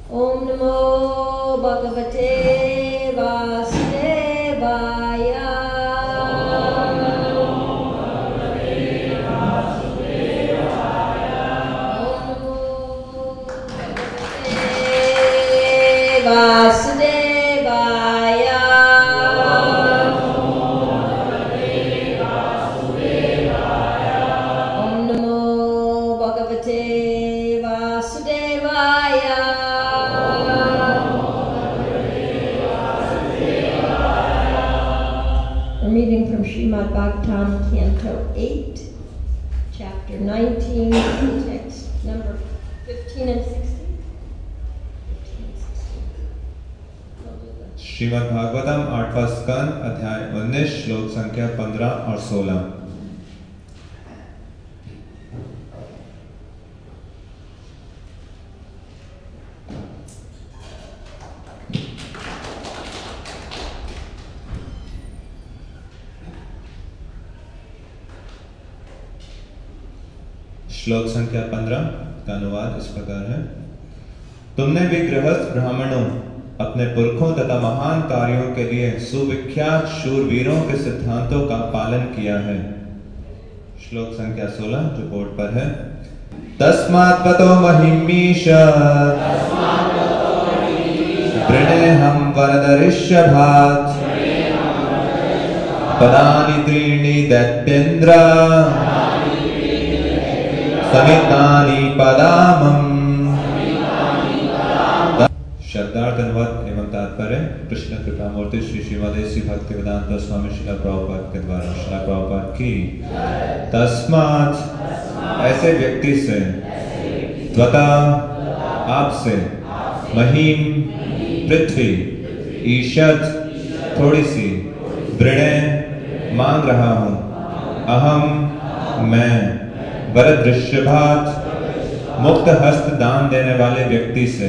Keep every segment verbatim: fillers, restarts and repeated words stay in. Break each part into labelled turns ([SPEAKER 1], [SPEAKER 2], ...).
[SPEAKER 1] Om Namo Bhagavate Vasudevaya. Vasudevaya. Om Namo Bhagavate Vasudevaya. A reading from Srimad Bhagavatam, Canto eight, Chapter nineteen, text number fifteen and sixteen.
[SPEAKER 2] Shrimad Bhagavatam आठवां स्कंद अध्याय उन्नीस श्लोक संख्या पंद्रह और सोलह। श्लोक संख्या पंद्रह का अनुवाद इस प्रकार है। तुमने भी गृहस्थ ब्राह्मणों अपने पुरखों तथा महान कार्यों के लिए सुविख्यात शूरवीरों के सिद्धांतों का पालन किया है। श्लोक संख्या सोलह जो बोर्ड पर है। तस्मात् पतो महिमीश प्रणेहं वरदरिष्यभात् पदानि त्रीणि दैत्येन्द्र समितानि पदामम्। शब्दार्थ अनुवाद एवं तात्पर्य कृष्ण कृपा मूर्ति श्री श्रीमदेसी भक्तिवेदांत स्वामी श्रील प्रभुपाद के द्वारा। श्रील प्रभुपाद की तस्मात् ऐसे व्यक्ति से त्वता आपसे महीम पृथ्वी ईशद थोड़ी सी वृणे मांग रहा हूँ अहम मैं वरदृश्यभात मुक्त हस्त दान देने वाले व्यक्ति से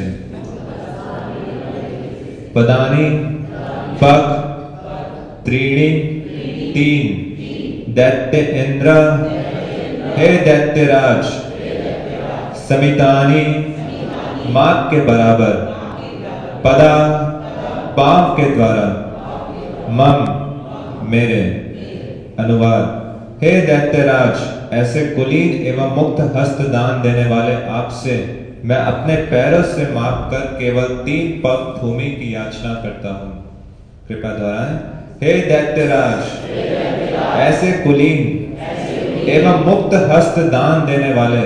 [SPEAKER 2] पदानी पग त्रीणी तीन दैत्य इंद्र हे दैत्यराज समितानी माग के बराबर पदा पाव के द्वारा मम मेरे। अनुवाद हे दैत्यराज ऐसे कुलीन एवं मुक्त हस्त दान देने वाले आपसे मैं अपने पैरों से माप कर केवल तीन पग भूमि की याचना करता हूँ। कृपा द्वारा हे दैत्यराज ऐसे कुलीन एवं मुक्त हस्त दान देने वाले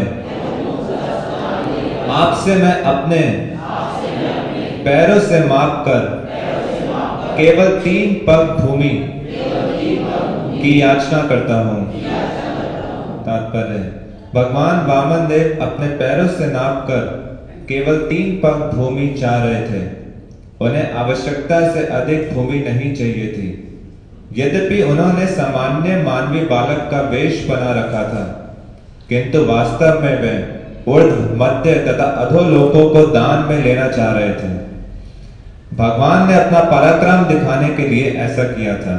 [SPEAKER 2] आपसे मैं अपने पैरों से माप कर केवल तीन पग भूमि की याचना करता हूँ। तात्पर्य भगवान वामन देव अपने पैरों से नापकर केवल तीन पग भूमि चाह रहे थे। उन्हें आवश्यकता से अधिक भूमि नहीं चाहिए थी। यद्यपि उन्होंने सामान्य मानवीय बालक का वेश बना रखा था, किंतु वास्तव में वे ऊर्ध्व मध्य तथा अधोलोकों को दान में लेना चाह रहे थे। भगवान ने अपना पराक्रम दिखाने के लिए ऐसा किया था।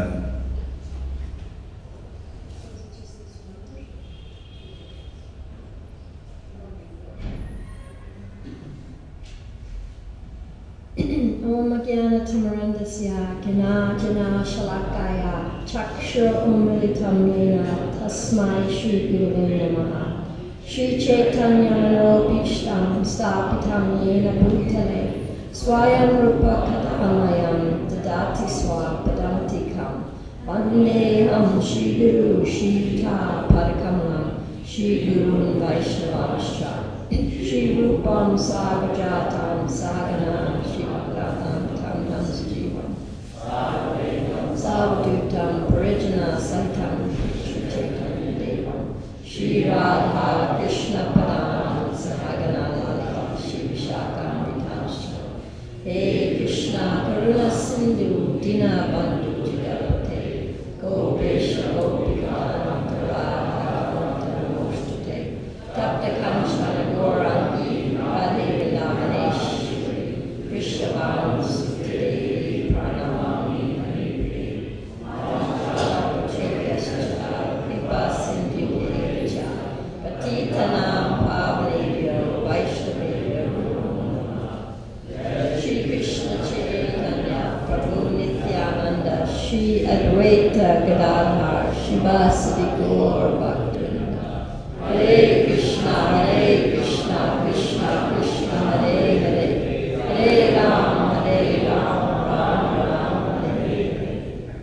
[SPEAKER 1] Om Jnana-timirandasya Jnana Shalakaya Chakshur Umilitam Yena Tasmai Shri Gurave Namaha. Shri Chaitanya Manobhishtam Stapitam Yena Bhutale Swayam Rupa Kadamayam Dadati Swapadantikam Vandeham Shri Guru Shri Yuta Padakamanam Shri Guru Vaishnavascha Shri Rupam Sagajatam Saganam Shri Bhagavatam Tam Tam Jivam Savadutam Parijana Saitam Shri Chaitanya Devam Shri Radha Krishna Padam Sahagana Lalita Shri Vishakam Vitascha He Krishna Karuna Sindhu Dina Bandhu Jigavate Gopesha Gopika Radha Namaste Tapta Kanchana Gaurangi Radhe Vrindavaneshwari Vrishabham Sute Pranamami Haripriya Chaitya Kripa Sindhu Devacha Patitanam Pavanebhyo Vaishnavebhyo Shri Advaita Gadadhar Shivasadi Gaur Bhaktivinoda. Hare Krishna, Hare Krishna, Krishna Krishna, Hare Hare, Hare Ram, Hare Ram, Ram Ram, Hare Hare.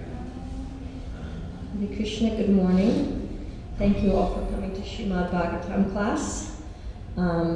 [SPEAKER 1] Hare Krishna, good morning. Thank you all for coming to Srimad Bhagavatam class. Um,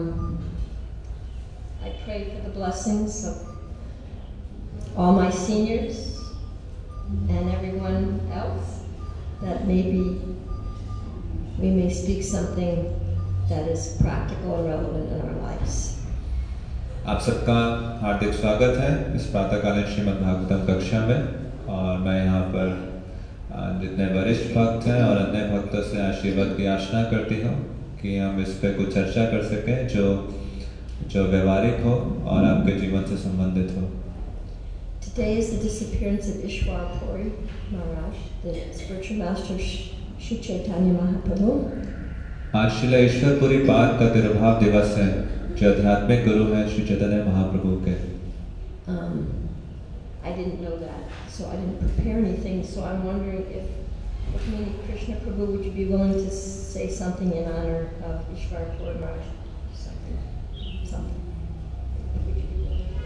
[SPEAKER 1] I pray for the blessings of all my seniors and everyone else, that maybe we may speak something that is practical and relevant in our lives.
[SPEAKER 2] आप सबका हार्दिक स्वागत है इस प्रातःकालीन श्रीमद् भागवतम कक्षा में। और मैं यहाँ पर जितने वरिष्ठ भक्त हैं और अन्य भक्तों से आशीर्वाद की याचना करती हूँ कि हम इस पे कुछ चर्चा कर सकें जो जो व्यवहारिक हो और आपके जीवन से संबंधित हो।
[SPEAKER 1] Today is the disappearance of Ishwar Puri Maharaj, the spiritual master Shri Chaitanya Mahaprabhu.
[SPEAKER 2] आज श्रील ईश्वरपुरी पाद का तिरुभाव दिवस है, जो आध्यात्मिक गुरु हैं श्री चैतन्य महाप्रभु के।
[SPEAKER 1] Um, I didn't know that, so I didn't prepare anything. So I'm wondering if, if maybe Krishna Prabhu, would you be willing to say something in honor of Ishwar Puri Maharaj? Something, something. Would you be willing to do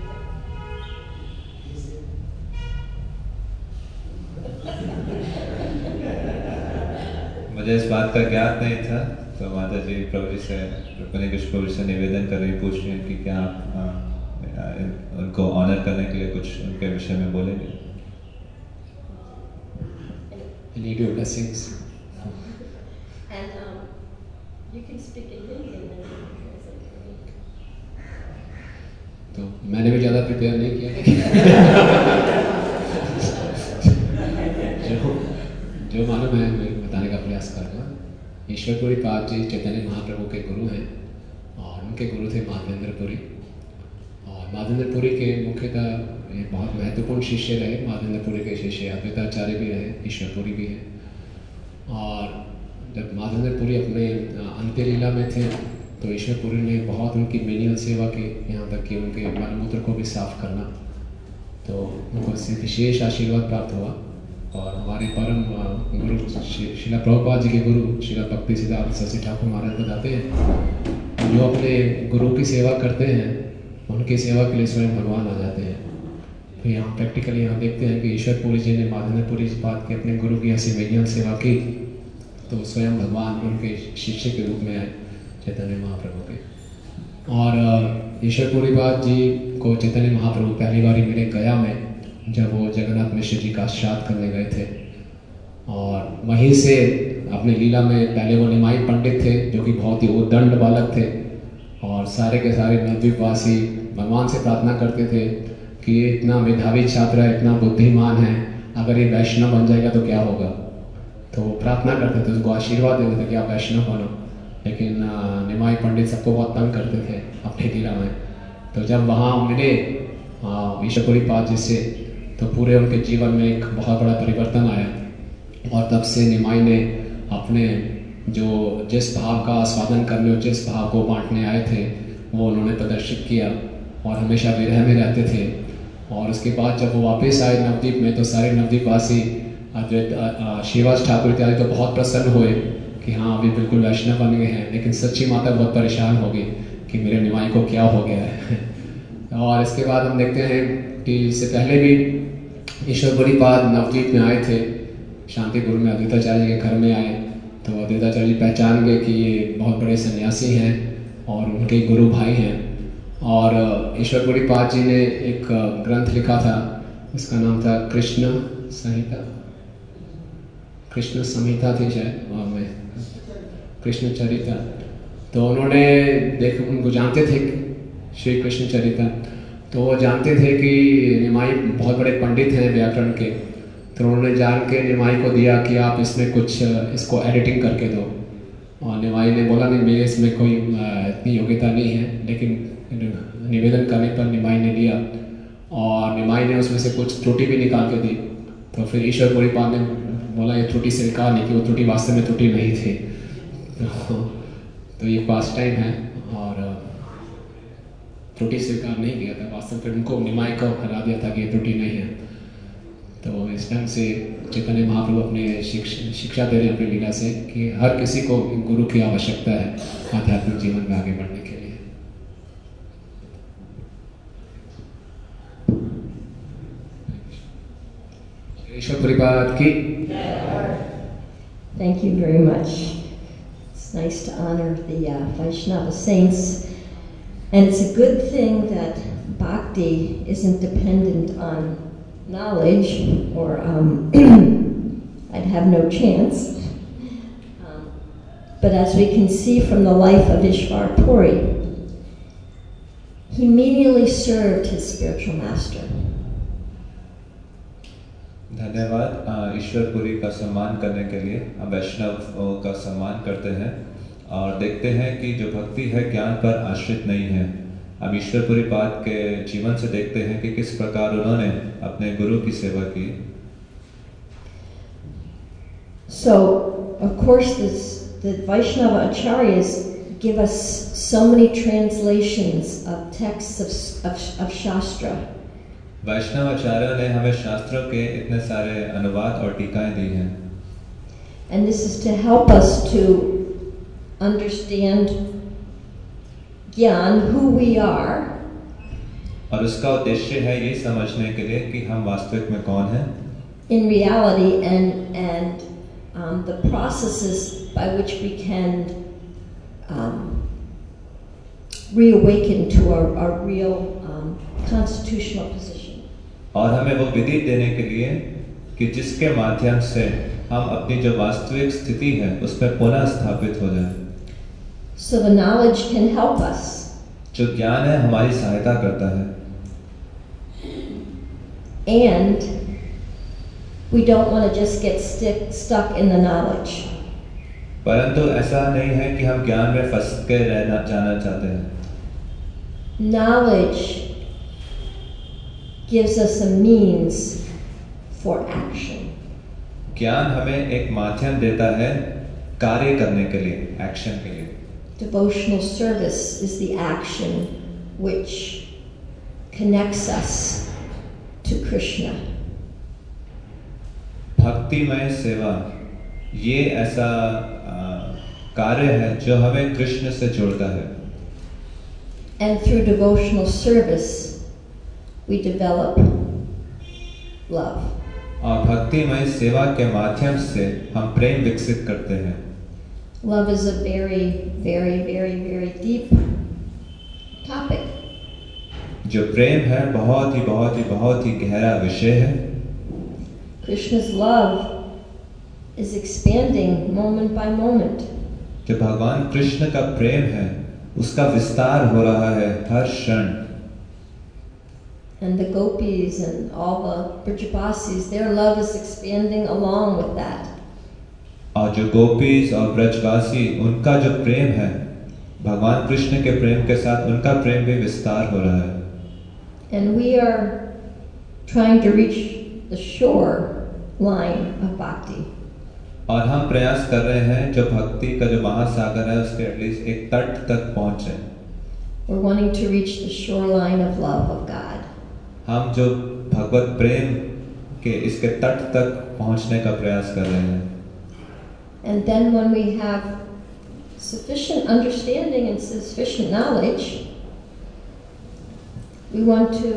[SPEAKER 1] that?
[SPEAKER 2] मुझे इस बात का ज्ञात नहीं था, तो माता जी प्रभु जी से रुक्मिणी कृष्ण प्रभु से निवेदन कर रही, पूछ रही हैं कि क्या आप आ, उनको ऑनर करने के लिए कुछ उनके विषय में बोलेंगे।
[SPEAKER 3] I need your blessings.
[SPEAKER 1] And um, you can speak in Hindi and then you can translate for me.
[SPEAKER 3] तो मैंने भी ज़्यादा प्रिपेयर नहीं किया। जो जो मालूम है मैं बताने का प्रयास करूँगा। ईश्वरपुरी पाद जी चैतन्य महाप्रभु के गुरु हैं और उनके गुरु थे माधवेंद्र पुरी। और माधवेंद्र पुरी के मुख्यतः ये बहुत महत्वपूर्ण शिष्य रहे। माधवेंद्र पुरी के शिष्य अद्वैताचार्य भी रहे, ईश्वरपुरी भी है। और जब माधवेंद्र पुरी अपने अंत्य लीला में थे तो ईश्वरपुरी ने बहुत उनकी मेनियल सेवा की, यहाँ तक कि उनके मलमूत्र को भी साफ करना। तो उनको विशेष आशीर्वाद प्राप्त हुआ। और हमारे परम गुरु श्रीला प्रभुपाद जी के गुरु श्रीला भक्ति सिद्धार्थ सरस्वती ठाकुर महाराज बताते हैं, जो अपने गुरु की सेवा करते हैं उनकी सेवा के लिए स्वयं भगवान आ जाते हैं। तो यहाँ प्रैक्टिकली यहाँ देखते हैं कि ईश्वरपुरी जी ने माधवेंद्र पुरी जी बात के अपने गुरु की ऐसी मेनियल सेवा की, तो स्वयं भगवान उनके शिष्य के रूप में आए चैतन्य महाप्रभु के। और ईश्वरपुरी बात जी को चैतन्य महाप्रभु पहली बार मिले गया में, जब वो जगन्नाथ मिश्र जी का श्राद्ध करने गए थे। और वहीं से अपने लीला में पहले वो निमाई पंडित थे, जो कि बहुत ही उद्दंड बालक थे। और सारे के सारे नवद्वीपवासी भगवान से प्रार्थना करते थे कि ये इतना मेधावी छात्र है, इतना बुद्धिमान है, अगर ये वैष्णव बन जाएगा तो क्या होगा। तो वो प्रार्थना करते थे, उसको आशीर्वाद देते थे कि आप वैष्णव बनो। लेकिन निमाई पंडित सबको बहुत तंग करते थे अपनी लीला में। तो जब वहाँ मिले ईश्वरपुरी पाद जी से, तो पूरे उनके जीवन में एक बहुत बड़ा परिवर्तन आया। और तब से निमाई ने अपने जो जिस भाव का आस्वादन करने और जिस भाव को बांटने आए थे वो उन्होंने प्रदर्शित किया और हमेशा विरह में रहते थे। और उसके बाद जब वो वापस आए नवद्वीप में, तो सारे नवद्वीपवासी श्रीवास ठाकुर इत्यादि तो बहुत प्रसन्न हुए कि हाँ अभी बिल्कुल वैष्णव बन गए हैं। लेकिन सच्ची माता बहुत परेशान हो गई कि मेरे निमाई को क्या हो गया है। और इसके बाद हम देखते हैं कि इससे पहले भी ईश्वरपुरी पाद नवद्वीप में आए थे, शांतिपुर में अद्वैताचार्य जी के घर में आए। तो अद्वैताचार्य जी पहचान गए कि ये बहुत बड़े सन्यासी हैं और उनके गुरु भाई हैं। और ईश्वरपुरी पाद जी ने एक ग्रंथ लिखा था, उसका नाम था कृष्ण संहिता, कृष्ण संहिता थी शायद में, कृष्ण चरिता। तो उन्होंने देख उनको जानते थे श्री कृष्ण चरिता, तो वो जानते थे कि निमाई बहुत बड़े पंडित हैं व्याकरण के। तो उन्होंने जान के निमाई को दिया कि आप इसमें कुछ इसको एडिटिंग करके दो। और निमाई ने बोला नहीं, मेरे इसमें कोई इतनी योग्यता नहीं है। लेकिन निवेदन करने पर निमाई ने लिया और निमाई ने उसमें से कुछ त्रुटि भी निकाल के दी। तो फिर ईश्वरपुरी पाद ने बोला ये त्रुटि स्वीकार नहीं कि वो त्रुटि वास्तव में त्रुटि नहीं थी। तो ये पास टाइम है और त्रुटि स्वीकार नहीं किया था वास्तव में, उनको निमाई को हरा दिया था कि ये त्रुटि नहीं है। तो इस ढंग से चैतन्य महाप्रभु अपने शिक्षा शिक्षा दे रहे हैं अपनी लीला से कि हर किसी को गुरु की आवश्यकता है आध्यात्मिक जीवन में आगे बढ़ने के लिए। ईश्वर परिपाद की।
[SPEAKER 1] Thank you very much. It's nice to honor the uh, Vaishnava saints, and it's a good thing that bhakti isn't dependent on knowledge, or um, I'd have no chance. Um, but as we can see from the life of Ishvar Puri, he immediately served his spiritual master.
[SPEAKER 2] धन्यवाद। ईश्वर पुरी का सम्मान करने के लिए हम वैष्णव का सम्मान करते हैं और देखते हैं कि जो भक्ति है ज्ञान पर आश्रित नहीं है। हम ईश्वर पुरी पाद के जीवन से देखते हैं कि किस प्रकार उन्होंने अपने गुरु की सेवा की।
[SPEAKER 1] So, of course, this, the Vaishnava acharyas give us so many translations of texts of, of, of Shastra.
[SPEAKER 2] वैष्णव आचार्यों ने हमें शास्त्रों के इतने सारे अनुवाद और टीकाएं दी हैं।
[SPEAKER 1] And this is to help us to understand ज्ञान, who we are.
[SPEAKER 2] और उसका उद्देश्य है ये समझने के लिए कि हम वास्तविक में कौन हैं।
[SPEAKER 1] In reality, and and um, the processes by which we can um, reawaken to our, our real um, constitutional position.
[SPEAKER 2] और हमें वो विधि देने के लिए कि जिसके माध्यम से हम अपनी जो वास्तविक स्थिति है उस पर पुनः स्थापित हो जाएं।
[SPEAKER 1] So the knowledge can help us.
[SPEAKER 2] जो ज्ञान है हमारी सहायता करता है।
[SPEAKER 1] And we don't want to just get stick, stuck in the knowledge.
[SPEAKER 2] परंतु ऐसा नहीं है कि हम ज्ञान में फंस के रहना जाना चाहते हैं।
[SPEAKER 1] Knowledge gives us a means for action.
[SPEAKER 2] ज्ञान हमें एक माध्यम देता है कार्य करने के लिए, एक्शन के लिए।
[SPEAKER 1] Devotional service is the action which connects us to Krishna.
[SPEAKER 2] भक्तिमय सेवा ये ऐसा कार्य है जो हमें कृष्ण से जोड़ता है।
[SPEAKER 1] And through devotional service we develop love.
[SPEAKER 2] और भक्तिमय सेवा के माध्यम से हम प्रेम विकसित करते हैं।
[SPEAKER 1] Love is a very, very, very, very deep topic.
[SPEAKER 2] जो प्रेम है बहुत ही बहुत ही बहुत ही गहरा विषय है।
[SPEAKER 1] Krishna's love is expanding moment by moment.
[SPEAKER 2] जो भगवान कृष्ण का प्रेम है उसका विस्तार हो रहा है हर क्षण।
[SPEAKER 1] And the gopis and all the Brijabasis, their love is expanding along with that.
[SPEAKER 2] और जो गोपीज और ब्रजवासी उनका जो प्रेम है भगवान कृष्ण के प्रेम के साथ उनका प्रेम भी विस्तार हो रहा है।
[SPEAKER 1] And we are trying to reach the shore line of bhakti.
[SPEAKER 2] और हम प्रयास कर रहे हैं जो भक्ति का जो महासागर है उसके एटलीस्ट एक तट तक पहुंचे।
[SPEAKER 1] We're wanting to reach the shoreline of love of God.
[SPEAKER 2] हम जो भगवत प्रेम के इसके तट तक पहुंचने का प्रयास कर रहे हैं।
[SPEAKER 1] And then when we have sufficient understanding and sufficient knowledge, we want to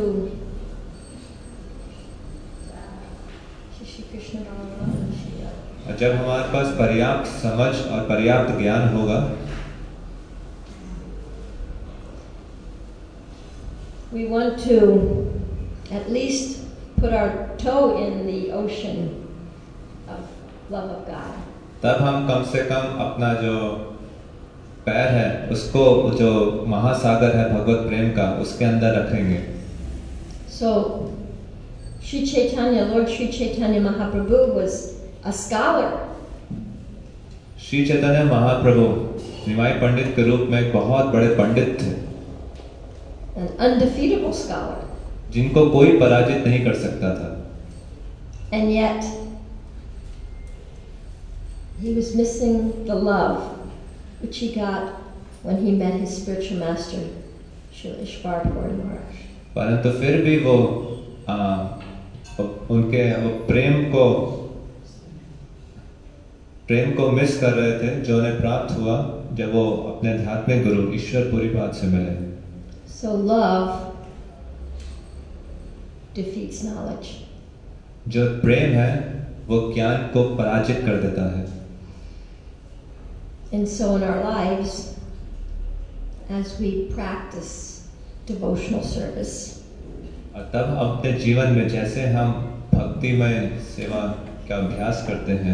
[SPEAKER 2] जब हमारे पास पर्याप्त समझ और पर्याप्त ज्ञान होगा,
[SPEAKER 1] we want to at least put our toe in the ocean of love of God.
[SPEAKER 2] तब हम कम से कम अपना जो पैर है उसको जो महासागर है भगवत प्रेम का उसके अंदर रखेंगे।
[SPEAKER 1] So Sri Chaitanya, Lord Sri Chaitanya Mahaprabhu was a scholar.
[SPEAKER 2] Shri Chaitanya Mahaprabhu निमाई पंडित के रूप में बहुत बड़े पंडित थे।
[SPEAKER 1] An undefeatable scholar.
[SPEAKER 2] जिनको कोई पराजित नहीं कर सकता था।
[SPEAKER 1] And yet he was missing the love which he got when he met his spiritual master, Srila Ishvar Puri Maharaj.
[SPEAKER 2] परंतु फिर भी वो आ, उनके वो प्रेम को प्रेम को मिस कर रहे थे जो उन्हें प्राप्त हुआ जब वो अपने आध्यात्मिक गुरु ईश्वर पुरीपाद से मिले.
[SPEAKER 1] So love defeats knowledge.
[SPEAKER 2] जो प्रेम है वो ज्ञान को पराजित कर देता है.
[SPEAKER 1] And so in our lives, as we practice devotional service,
[SPEAKER 2] और तब अपने जीवन में जैसे हम भक्तिमय सेवा का अभ्यास करते हैं,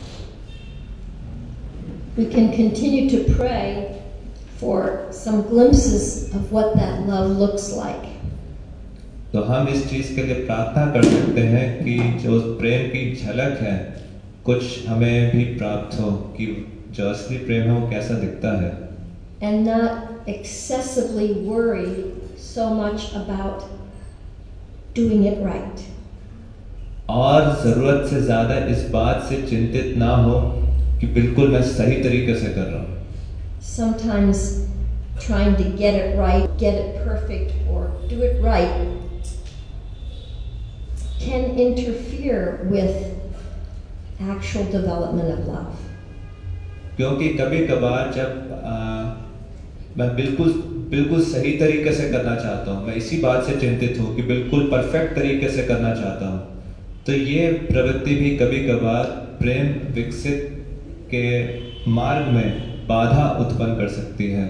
[SPEAKER 1] we can continue to pray for some glimpses of what that love looks like.
[SPEAKER 2] तो हम इस चीज के लिए प्रार्थना कर सकते हैं कि जो प्रेम की झलक है कुछ हमें भी प्राप्त हो कि जो असली प्रेम है वो कैसा दिखता है.
[SPEAKER 1] And not excessively worry so much about doing it right.
[SPEAKER 2] और जरूरत से ज्यादा इस बात से चिंतित ना हो कि बिल्कुल मैं सही तरीके से कर रहा हूँ.
[SPEAKER 1] Sometimes trying to get it right, get it perfect, or do it right can interfere with actual development of love.
[SPEAKER 2] क्योंकि कभी कभार जब आ, मैं बिल्कुल बिल्कुल सही तरीके से करना चाहता हूँ, मैं इसी बात से चिंतित हूँ कि बिल्कुल परफेक्ट तरीके से करना चाहता हूँ, तो ये प्रवृत्ति भी कभी कभार प्रेम विकसित के मार्ग में बाधा उत्पन्न कर सकती है.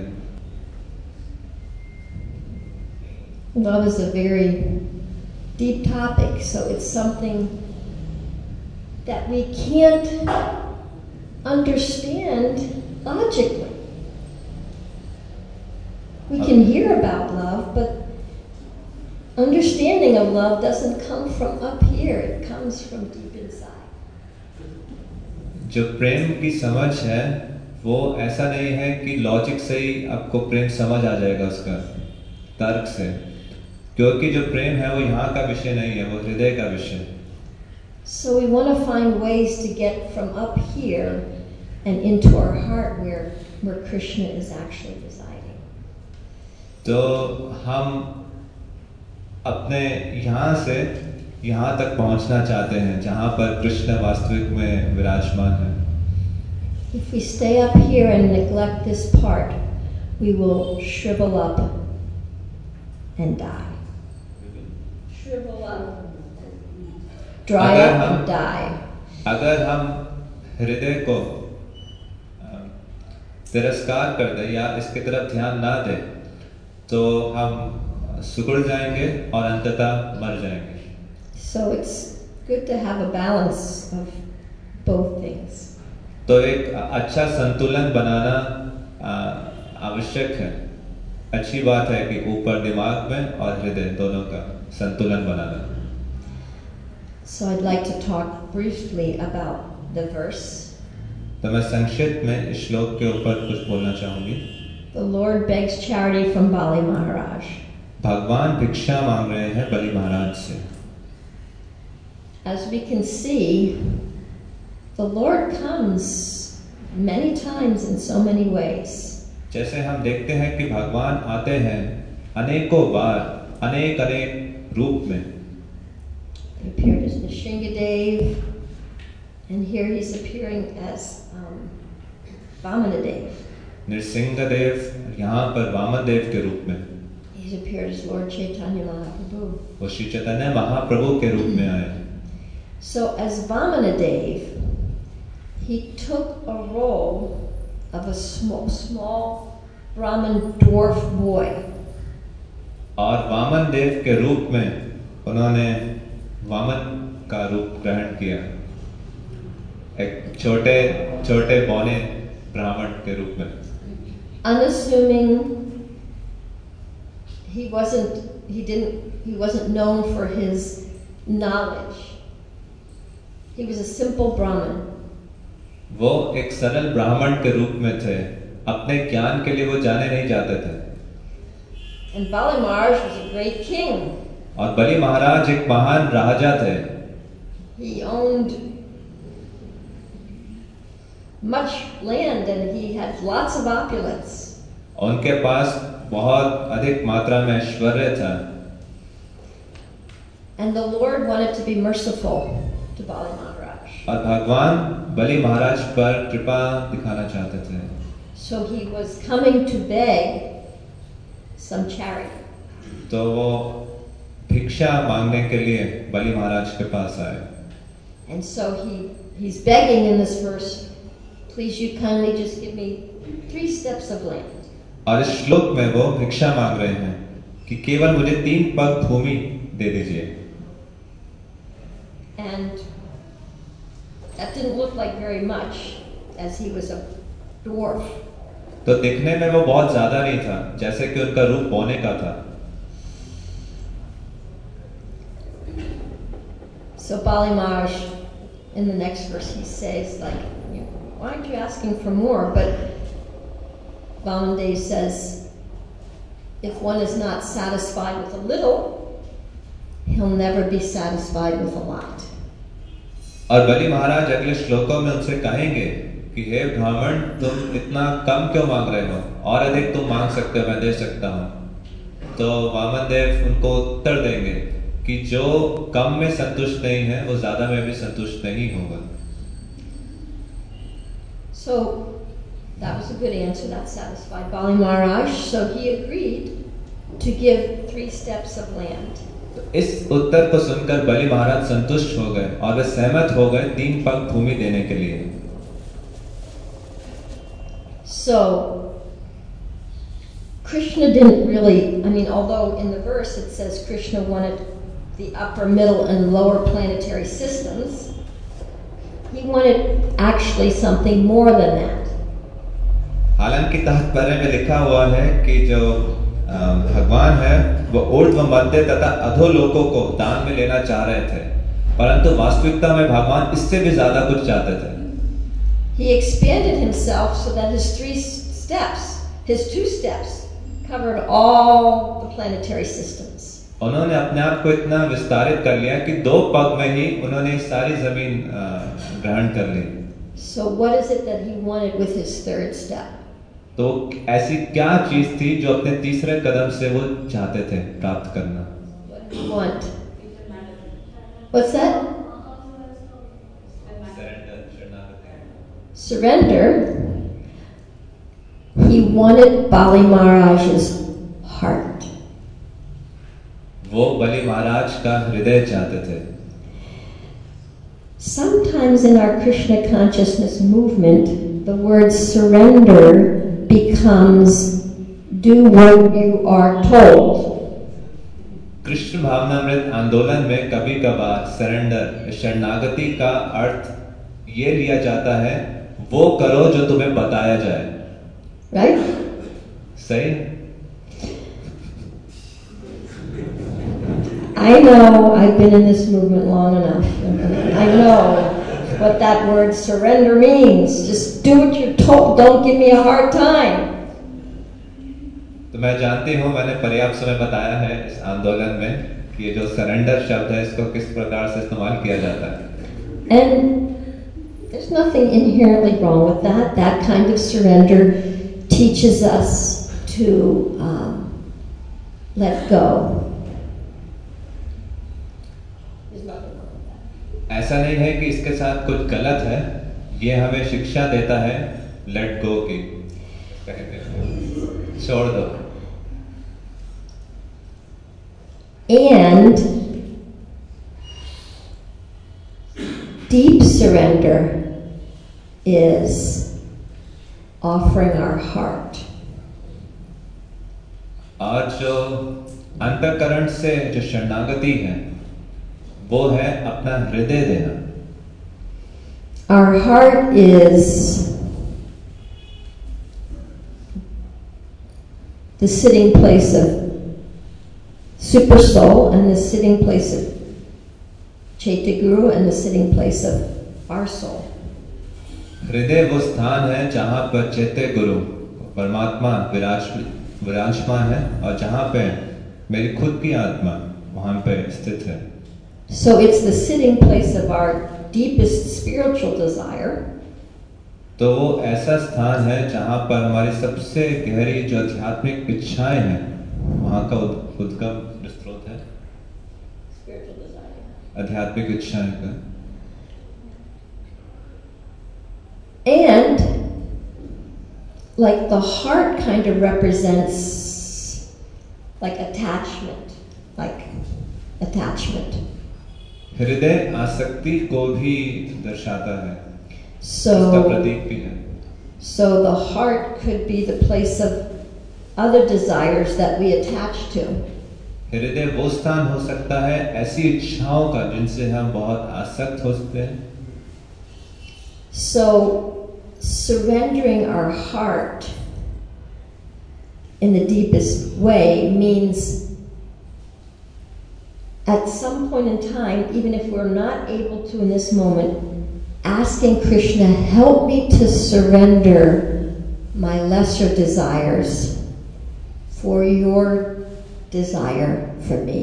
[SPEAKER 1] Love is a very deep topic, so it's something that we can't understand logically. We can hear about love, but understanding of love doesn't come from up here, it comes from deep inside.
[SPEAKER 2] जो प्रेम की समझ है वो ऐसा नहीं है कि logic से ही आपको प्रेम समझ आ जाएगा उसका तर्क से, क्योंकि जो प्रेम है वो यहाँ का विषय नहीं है, वो हृदय का विषय है.
[SPEAKER 1] So we want to find ways to get from up here and into our heart where where Krishna is actually residing.
[SPEAKER 2] तो हम अपने यहाँ से यहाँ तक पहुँचना चाहते हैं जहाँ पर कृष्ण वास्तविक में विराजमान है.
[SPEAKER 1] If we stay up here and neglect this part, we will shrivel up and die. Shrivel up, dry
[SPEAKER 2] अगर
[SPEAKER 1] up
[SPEAKER 2] हम
[SPEAKER 1] and die.
[SPEAKER 2] अगर हम हृदय को अ, तिरस्कार कर दें या इसकी तरफ ध्यान ना दें तो हम सिकुड़ जाएंगे और अंततः मर जाएंगे.
[SPEAKER 1] So it's good to have a balance of both things.
[SPEAKER 2] तो एक अच्छा संतुलन बनाना आ, आवश्यक है. अच्छी बात है कि ऊपर दिमाग में और हृदय दोनों का संतुलन बनाना.
[SPEAKER 1] So I'd like to talk briefly about the verse.
[SPEAKER 2] तो मैं संक्षिप्त में इस श्लोक के ऊपर कुछ बोलना चाहूंगी.
[SPEAKER 1] The Lord begs charity from Bali Maharaj.
[SPEAKER 2] भगवान भिक्षा मांग रहे हैं बलि महाराज से.
[SPEAKER 1] As we can see, the Lord comes many times in so many ways.
[SPEAKER 2] जैसे हम देखते हैं कि भगवान आते हैं अनेकों बार अनेक अनेक रूप में.
[SPEAKER 1] He appeared as Nishingadev, and here he's appearing as um, Vamanadev.
[SPEAKER 2] Nrisimhadeva यहाँ पर वामन देव के रूप में.
[SPEAKER 1] He's appeared as Lord Chaitanya Mahaprabhu.
[SPEAKER 2] वो श्री चैतन्य महाप्रभु के रूप में आए.
[SPEAKER 1] So as Vamanadev, he took a role of a small, small Brahmin dwarf boy.
[SPEAKER 2] और वामन देव के रूप में उन्होंने वामन का रूप ग्रहण किया, एक छोटे छोटे बौने ब्राह्मण के रूप में.
[SPEAKER 1] Unassuming, he wasn't, he didn't, he wasn't known for his knowledge. He was a simple Brahmin.
[SPEAKER 2] वो एक सरल ब्राह्मण के रूप में थे, अपने ज्ञान के लिए वो जाने नहीं जाते थे.
[SPEAKER 1] And Bali Maharaj was a great king.
[SPEAKER 2] और बलि महाराज एक महान राजा थे.
[SPEAKER 1] He owned much land and he had lots of opulence.
[SPEAKER 2] उनके पास बहुत अधिक मात्रा में ऐश्वर्य था.
[SPEAKER 1] And the Lord wanted to be merciful to Bali Maharaj.
[SPEAKER 2] और भगवान बलि महाराज पर कृपा दिखाना चाहते थे.
[SPEAKER 1] So he was coming to beg some charity.
[SPEAKER 2] तो वो भिक्षा मांगने के लिए बलि महाराज के पास आए.
[SPEAKER 1] And so he he's begging in this verse, please you kindly just give me three steps of land.
[SPEAKER 2] और इस श्लोक में वो भिक्षा मांग रहे हैं कि केवल मुझे तीन पग भूमि दे दीजिए.
[SPEAKER 1] And that didn't look like very much, as he was a dwarf.
[SPEAKER 2] तो दिखने में वो बहुत ज्यादा नहीं था, जैसे कि उनका रूप पौने का था.
[SPEAKER 1] So Bali Maharaj, in the next verse, he says, like, why aren't you asking for more? But Vamandev says, if one is not satisfied with a little, he'll never be satisfied with a lot.
[SPEAKER 2] और बलि महाराज अगले श्लोकों में उनसे कहेंगे कि हे ब्राह्मण, तुम इतना कम क्यों मांग रहे हो? और अधिक तुम मांग सकते हो, मैं दे सकता हूँ. तो वामनदेव उनको उत्तर देंगे कि जो कम में संतुष्ट नहीं है, वो ज्यादा में भी संतुष्ट नहीं होगा.
[SPEAKER 1] So that was a good answer. That satisfied Bali Maharaj. So he agreed to give three steps of land.
[SPEAKER 2] इस उत्तर को सुनकर बलि महाराज संतुष्ट हो गए और वे सहमत हो गए तीन पग भूमि देने के लिए.
[SPEAKER 1] So Krishna didn't really, I mean, although in the verse it says Krishna wanted the upper, middle, and lower planetary systems, he wanted actually something more than that.
[SPEAKER 2] हालांकि तात्पर्य में लिखा हुआ है कि जो भगवान है वो ऊर्ध्व मध्य तथा अधोलोकों को दान में लेना चाह रहे थे, परंतु वास्तविकता में भगवान इससे भी ज्यादा कुछ चाहते थे.
[SPEAKER 1] He expanded himself so that his three steps, his two steps, covered all the planetary systems.
[SPEAKER 2] उन्होंने अपने आप को इतना विस्तारित कर लिया कि दो पग में ही उन्होंने सारी जमीन ग्रहण कर ली.
[SPEAKER 1] So what is it that he wanted with his third step?
[SPEAKER 2] तो ऐसी क्या चीज थी जो अपने तीसरे कदम से वो चाहते थे प्राप्त करना?
[SPEAKER 1] What did he want? What's that? Surrender. He wanted Bali Maharaj's heart.
[SPEAKER 2] वो बलि महाराज का हृदय चाहते थे.
[SPEAKER 1] Sometimes in our Krishna consciousness movement, the word surrender becomes do what you are told.
[SPEAKER 2] Krishna भावनामृत आंदोलन में कभी कभार सरेंडर, शरणागति का अर्थ ये लिया जाता है, वो करो जो तुम्हें बताया जाए.
[SPEAKER 1] Right?
[SPEAKER 2] सही.
[SPEAKER 1] I know, I've been in this movement long enough. I know what that word surrender means. Just do what you're told. Don't give me a hard time.
[SPEAKER 2] तो मैं जानती हूँ, मैंने पर्याप्त समय बताया है इस आंदोलन में कि ये जो सरेंडर शब्द है, इसको किस प्रकार से इस्तेमाल किया जाता है.
[SPEAKER 1] And there's nothing inherently wrong with that. That kind of surrender teaches us to um, let go.
[SPEAKER 2] ऐसा नहीं है कि इसके साथ कुछ गलत है, ये हमें शिक्षा देता है लेट गो की, छोड़ दो.
[SPEAKER 1] And deep surrender is offering our heart.
[SPEAKER 2] और जो अंतःकरण से जो शरणागति है, वो है अपना हृदय देना.
[SPEAKER 1] Our heart is the sitting place of Super Soul and the sitting place of Chaitya Guru and the sitting place of our soul.
[SPEAKER 2] हृदय वो स्थान है जहाँ पर चैत्य गुरु परमात्मा विराज विराजमान है और जहाँ पे मेरी खुद की आत्मा वहाँ पे स्थित है.
[SPEAKER 1] So it's the sitting place of our deepest spiritual desire.
[SPEAKER 2] तो वो ऐसा स्थान है जहाँ पर हमारी सबसे गहरी जो आध्यात्मिक इच्छाएं हैं, वहाँ का उद्गम स्रोत है.
[SPEAKER 1] spiritual desire.
[SPEAKER 2] आध्यात्मिक इच्छाएं का।
[SPEAKER 1] And like the heart kind of represents like attachment, like attachment.
[SPEAKER 2] हृदय आसक्ति को भी दर्शाता है,
[SPEAKER 1] So,
[SPEAKER 2] इसका प्रतीक भी है।
[SPEAKER 1] so the heart could be the place of other desires that we attach to.
[SPEAKER 2] हृदय वो स्थान हो सकता है ऐसी इच्छाओं का जिनसे हम बहुत आसक्त हो सकते हैं।
[SPEAKER 1] So, surrendering our heart in the deepest way means at some point in time, even if we're not able to in this moment, asking Krishna, help me to surrender my lesser desires for your desire for me.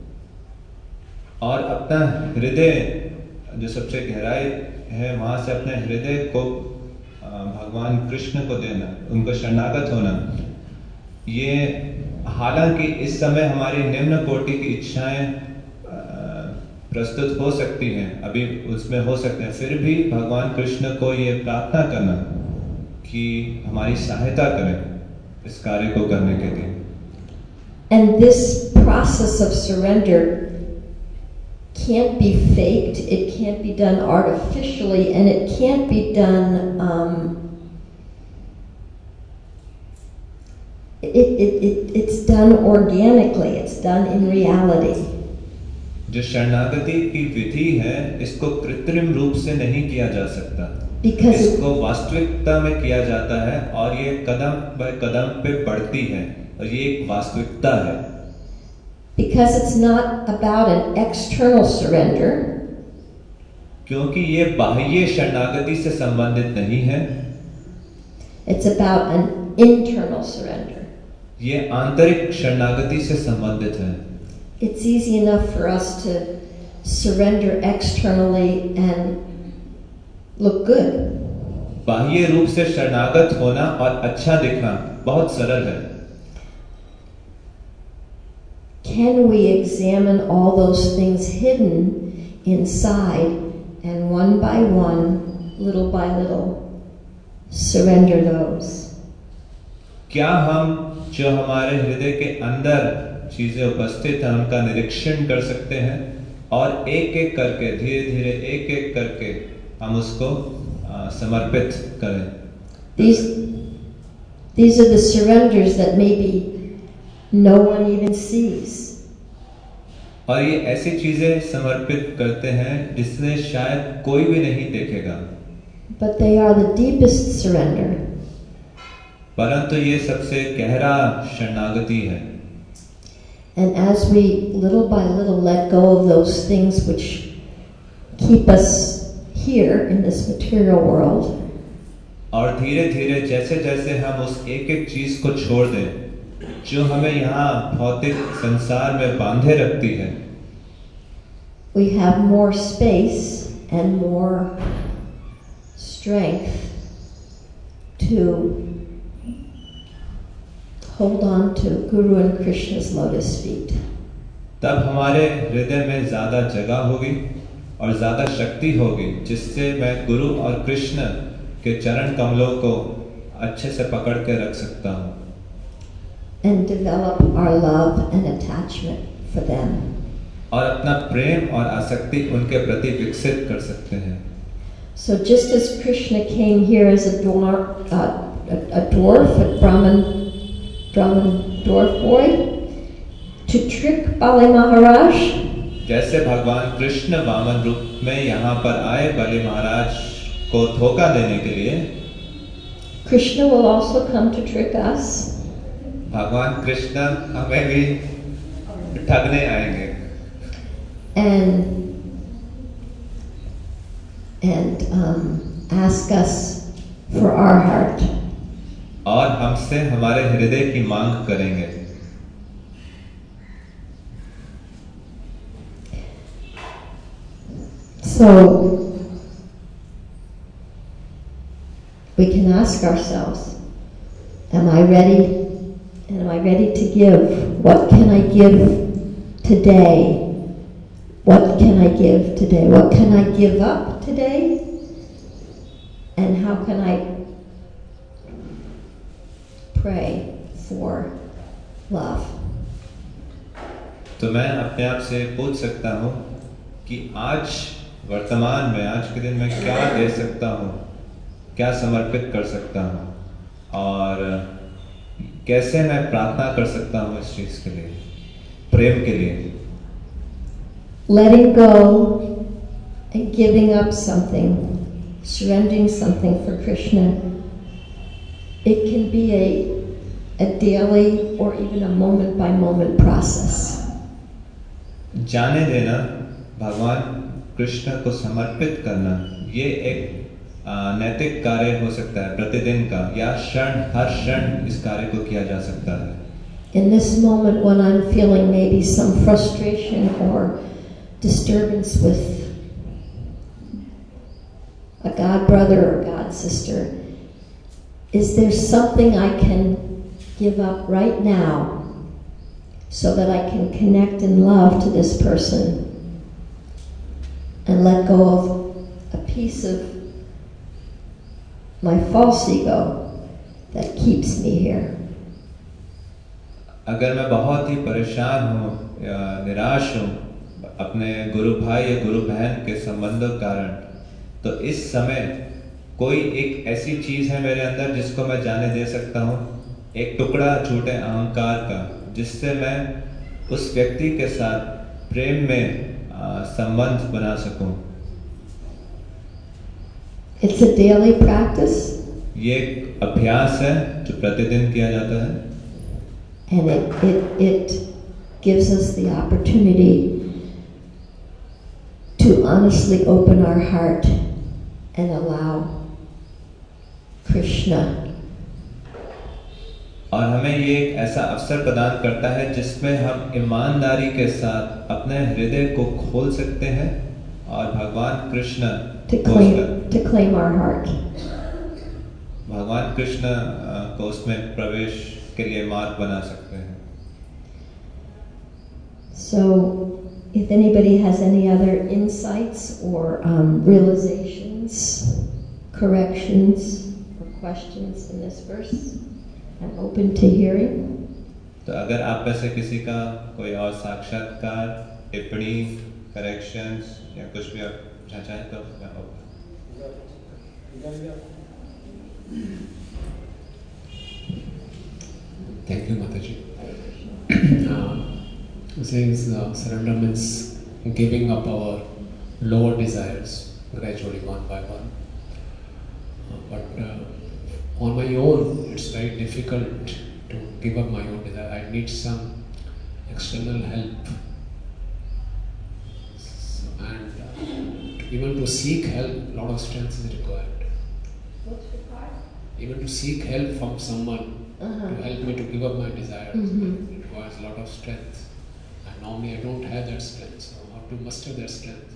[SPEAKER 2] और अपना हृदय जो सबसे गहराई है वहां से अपने हृदय को भगवान कृष्ण को देना, उनको शरणागत होना। ये हालांकि इस समय हमारी निम्न कोटि की इच्छाएं प्रस्तुत हो सकती हैं, अभी उसमें हो सकते हैं, फिर भी भगवान कृष्ण को ये प्रार्थना करना कि हमारी सहायता करें इस कार्य को करने के लिए।
[SPEAKER 1] And this process of surrender can't be faked, it can't be done artificially, and it can't be done um, it, it, it, it's done organically, it's done in reality.
[SPEAKER 2] जो शरणागति की विधि है इसको कृत्रिम रूप से नहीं किया जा सकता,
[SPEAKER 1] Because
[SPEAKER 2] इसको वास्तविकता में किया जाता है और ये कदम बाय कदम पे बढ़ती है और ये एक वास्तविकता है।
[SPEAKER 1] Because it's not about an external surrender,
[SPEAKER 2] क्योंकि ये बाह्य शरणागति से संबंधित नहीं है,
[SPEAKER 1] it's about an internal surrender.
[SPEAKER 2] ये आंतरिक शरणागति से संबंधित है।
[SPEAKER 1] It's easy enough for us to surrender externally and look good.
[SPEAKER 2] बाह्य रूप से शरणागत होना और अच्छा दिखना बहुत सरल है।
[SPEAKER 1] Can we examine all those things hidden inside and one by one, little by little, surrender those?
[SPEAKER 2] क्या हम जो हमारे हृदय के अंदर चीजें उपस्थित हैं उनका निरीक्षण कर सकते हैं और एक एक करके धीरे धीरे एक एक करके हम उसको आ, समर्पित करें।
[SPEAKER 1] These, these are the surrenders that maybe no one even sees.
[SPEAKER 2] और ये ऐसी चीजें समर्पित करते हैं जिसने शायद कोई भी नहीं देखेगा।
[SPEAKER 1] But they are the deepest surrender.
[SPEAKER 2] परंतु ये सबसे गहरा शरणागति है।
[SPEAKER 1] And as we little by little let go of those things which keep us here in this material world,
[SPEAKER 2] और धीरे धीरे जैसे जैसे हम उस एक एक चीज को छोड़ दें जो हमें यहाँ भौतिक संसार में बांधे रखती है,
[SPEAKER 1] we have more space and more strength to hold on to Guru and Krishna's lotus feet.
[SPEAKER 2] तब हमारे हृदय में ज्यादा जगह होगी और ज्यादा शक्ति होगी जिससे मैं गुरु और कृष्ण के चरण कमलों को अच्छे से पकड़ के रख सकता हूँ।
[SPEAKER 1] And develop our love and attachment for them.
[SPEAKER 2] और अपना प्रेम और आसक्ति उनके प्रति विकसित कर सकते हैं।
[SPEAKER 1] So just as Krishna came here as a dwarf, uh, a, a dwarf, a Brahmin, Brahmin dwarf boy, to trick Bali Maharaj,
[SPEAKER 2] जैसे भगवान कृष्ण वामन रूप में यहाँ पर आए बलि महाराज को धोखा देने के लिए,
[SPEAKER 1] Krishna will also come to trick us.
[SPEAKER 2] भगवान कृष्ण हमें भी ठगने आएंगे
[SPEAKER 1] And and um, ask us for our heart.
[SPEAKER 2] और हमसे हमारे हृदय की मांग करेंगे।
[SPEAKER 1] So we can ask ourselves, am I ready? And am I ready to give? What can I give today what can I give today? What can I give up today? And how can I pray for love?
[SPEAKER 2] तो मैं अपने आप से पूछ सकता हूँ कि आज वर्तमान में आज के दिन में क्या दे सकता हूँ, क्या समर्पित कर सकता हूँ, और कैसे मैं प्रार्थना कर सकता हूँ इस चीज के लिए, प्रेम के लिए.
[SPEAKER 1] Letting go and giving up something, surrendering something for Krishna, it can be a, a daily or even a moment by moment process.
[SPEAKER 2] जाने देना, भगवान कृष्ण को समर्पित करना, ये एक नैतिक कार्य हो सकता है प्रतिदिन का, या क्षण हर क्षण इस कार्य को किया जा सकता है.
[SPEAKER 1] In this moment when I'm feeling maybe some frustration or disturbance with a god brother or god sister, is there something I can give up right now so that I can connect in love to this person and let go of a piece of my false ego that keeps me here?
[SPEAKER 2] अगर मैं बहुत ही परेशान हूँ या निराश हूँ अपने गुरु भाई या गुरु बहन के संबंधों के कारण, तो इस समय कोई एक ऐसी चीज है मेरे अंदर जिसको मैं जाने दे सकता हूँ, एक टुकड़ा झूठे अहंकार का, जिससे मैं उस व्यक्ति के साथ प्रेम में आ, संबंध बना सकूं.
[SPEAKER 1] It's a daily practice.
[SPEAKER 2] ये एक अभ्यास है जो प्रतिदिन किया जाता है.
[SPEAKER 1] And it, it, it gives us the opportunity to honestly open our heart and allow Krishna.
[SPEAKER 2] और हमें ये एक ऐसा अवसर प्रदान करता है जिसमें हम ईमानदारी के साथ अपने हृदय को खोल सकते हैं और भगवान Krishna
[SPEAKER 1] to claim, to claim our heart.
[SPEAKER 2] भगवान कृष्ण को उसमें प्रवेश के लिए मार्ग बना सकते हैं.
[SPEAKER 1] So, if anybody has any other insights or um, realizations, corrections, or questions in this verse, I'm open to hearing.
[SPEAKER 2] तो अगर आप में से किसी का कोई और साक्षात्कार, टिप्पणी, करेक्शंस या कुछ भी आप चाहें तो मैं open.
[SPEAKER 3] Thank you, Mataji. uh, says uh, surrender means giving up our lower desires gradually, one by one. Uh, but uh, on my own, it's very difficult to give up my own desire. I need some external help. So, and uh, even to seek help, a lot of strength is required.
[SPEAKER 1] What's required?
[SPEAKER 3] Even to seek help from someone uh-huh. to help me to give up my desires, mm-hmm. it requires a lot of strength. And normally I don't have that strength, so how to muster that strength?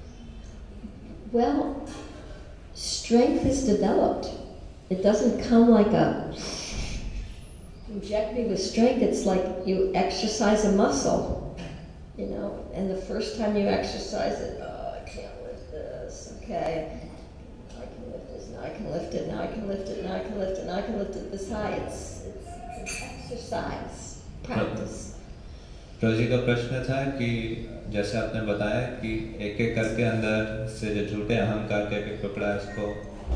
[SPEAKER 1] Well, strength is developed. It doesn't come like a inject me with strength. It's like you exercise a muscle, you know, and the first time you exercise it, oh, I can't lift this, okay. I can lift this, now I can lift it, now I can lift it, now I can lift it, now I can lift it this high. It's, it's, it's an exercise, practice.
[SPEAKER 2] रोजी का प्रश्न था कि जैसे आपने बताया कि एक एक करके अंदर से जो झूठे अहंकार के एक टुकड़ा है उसको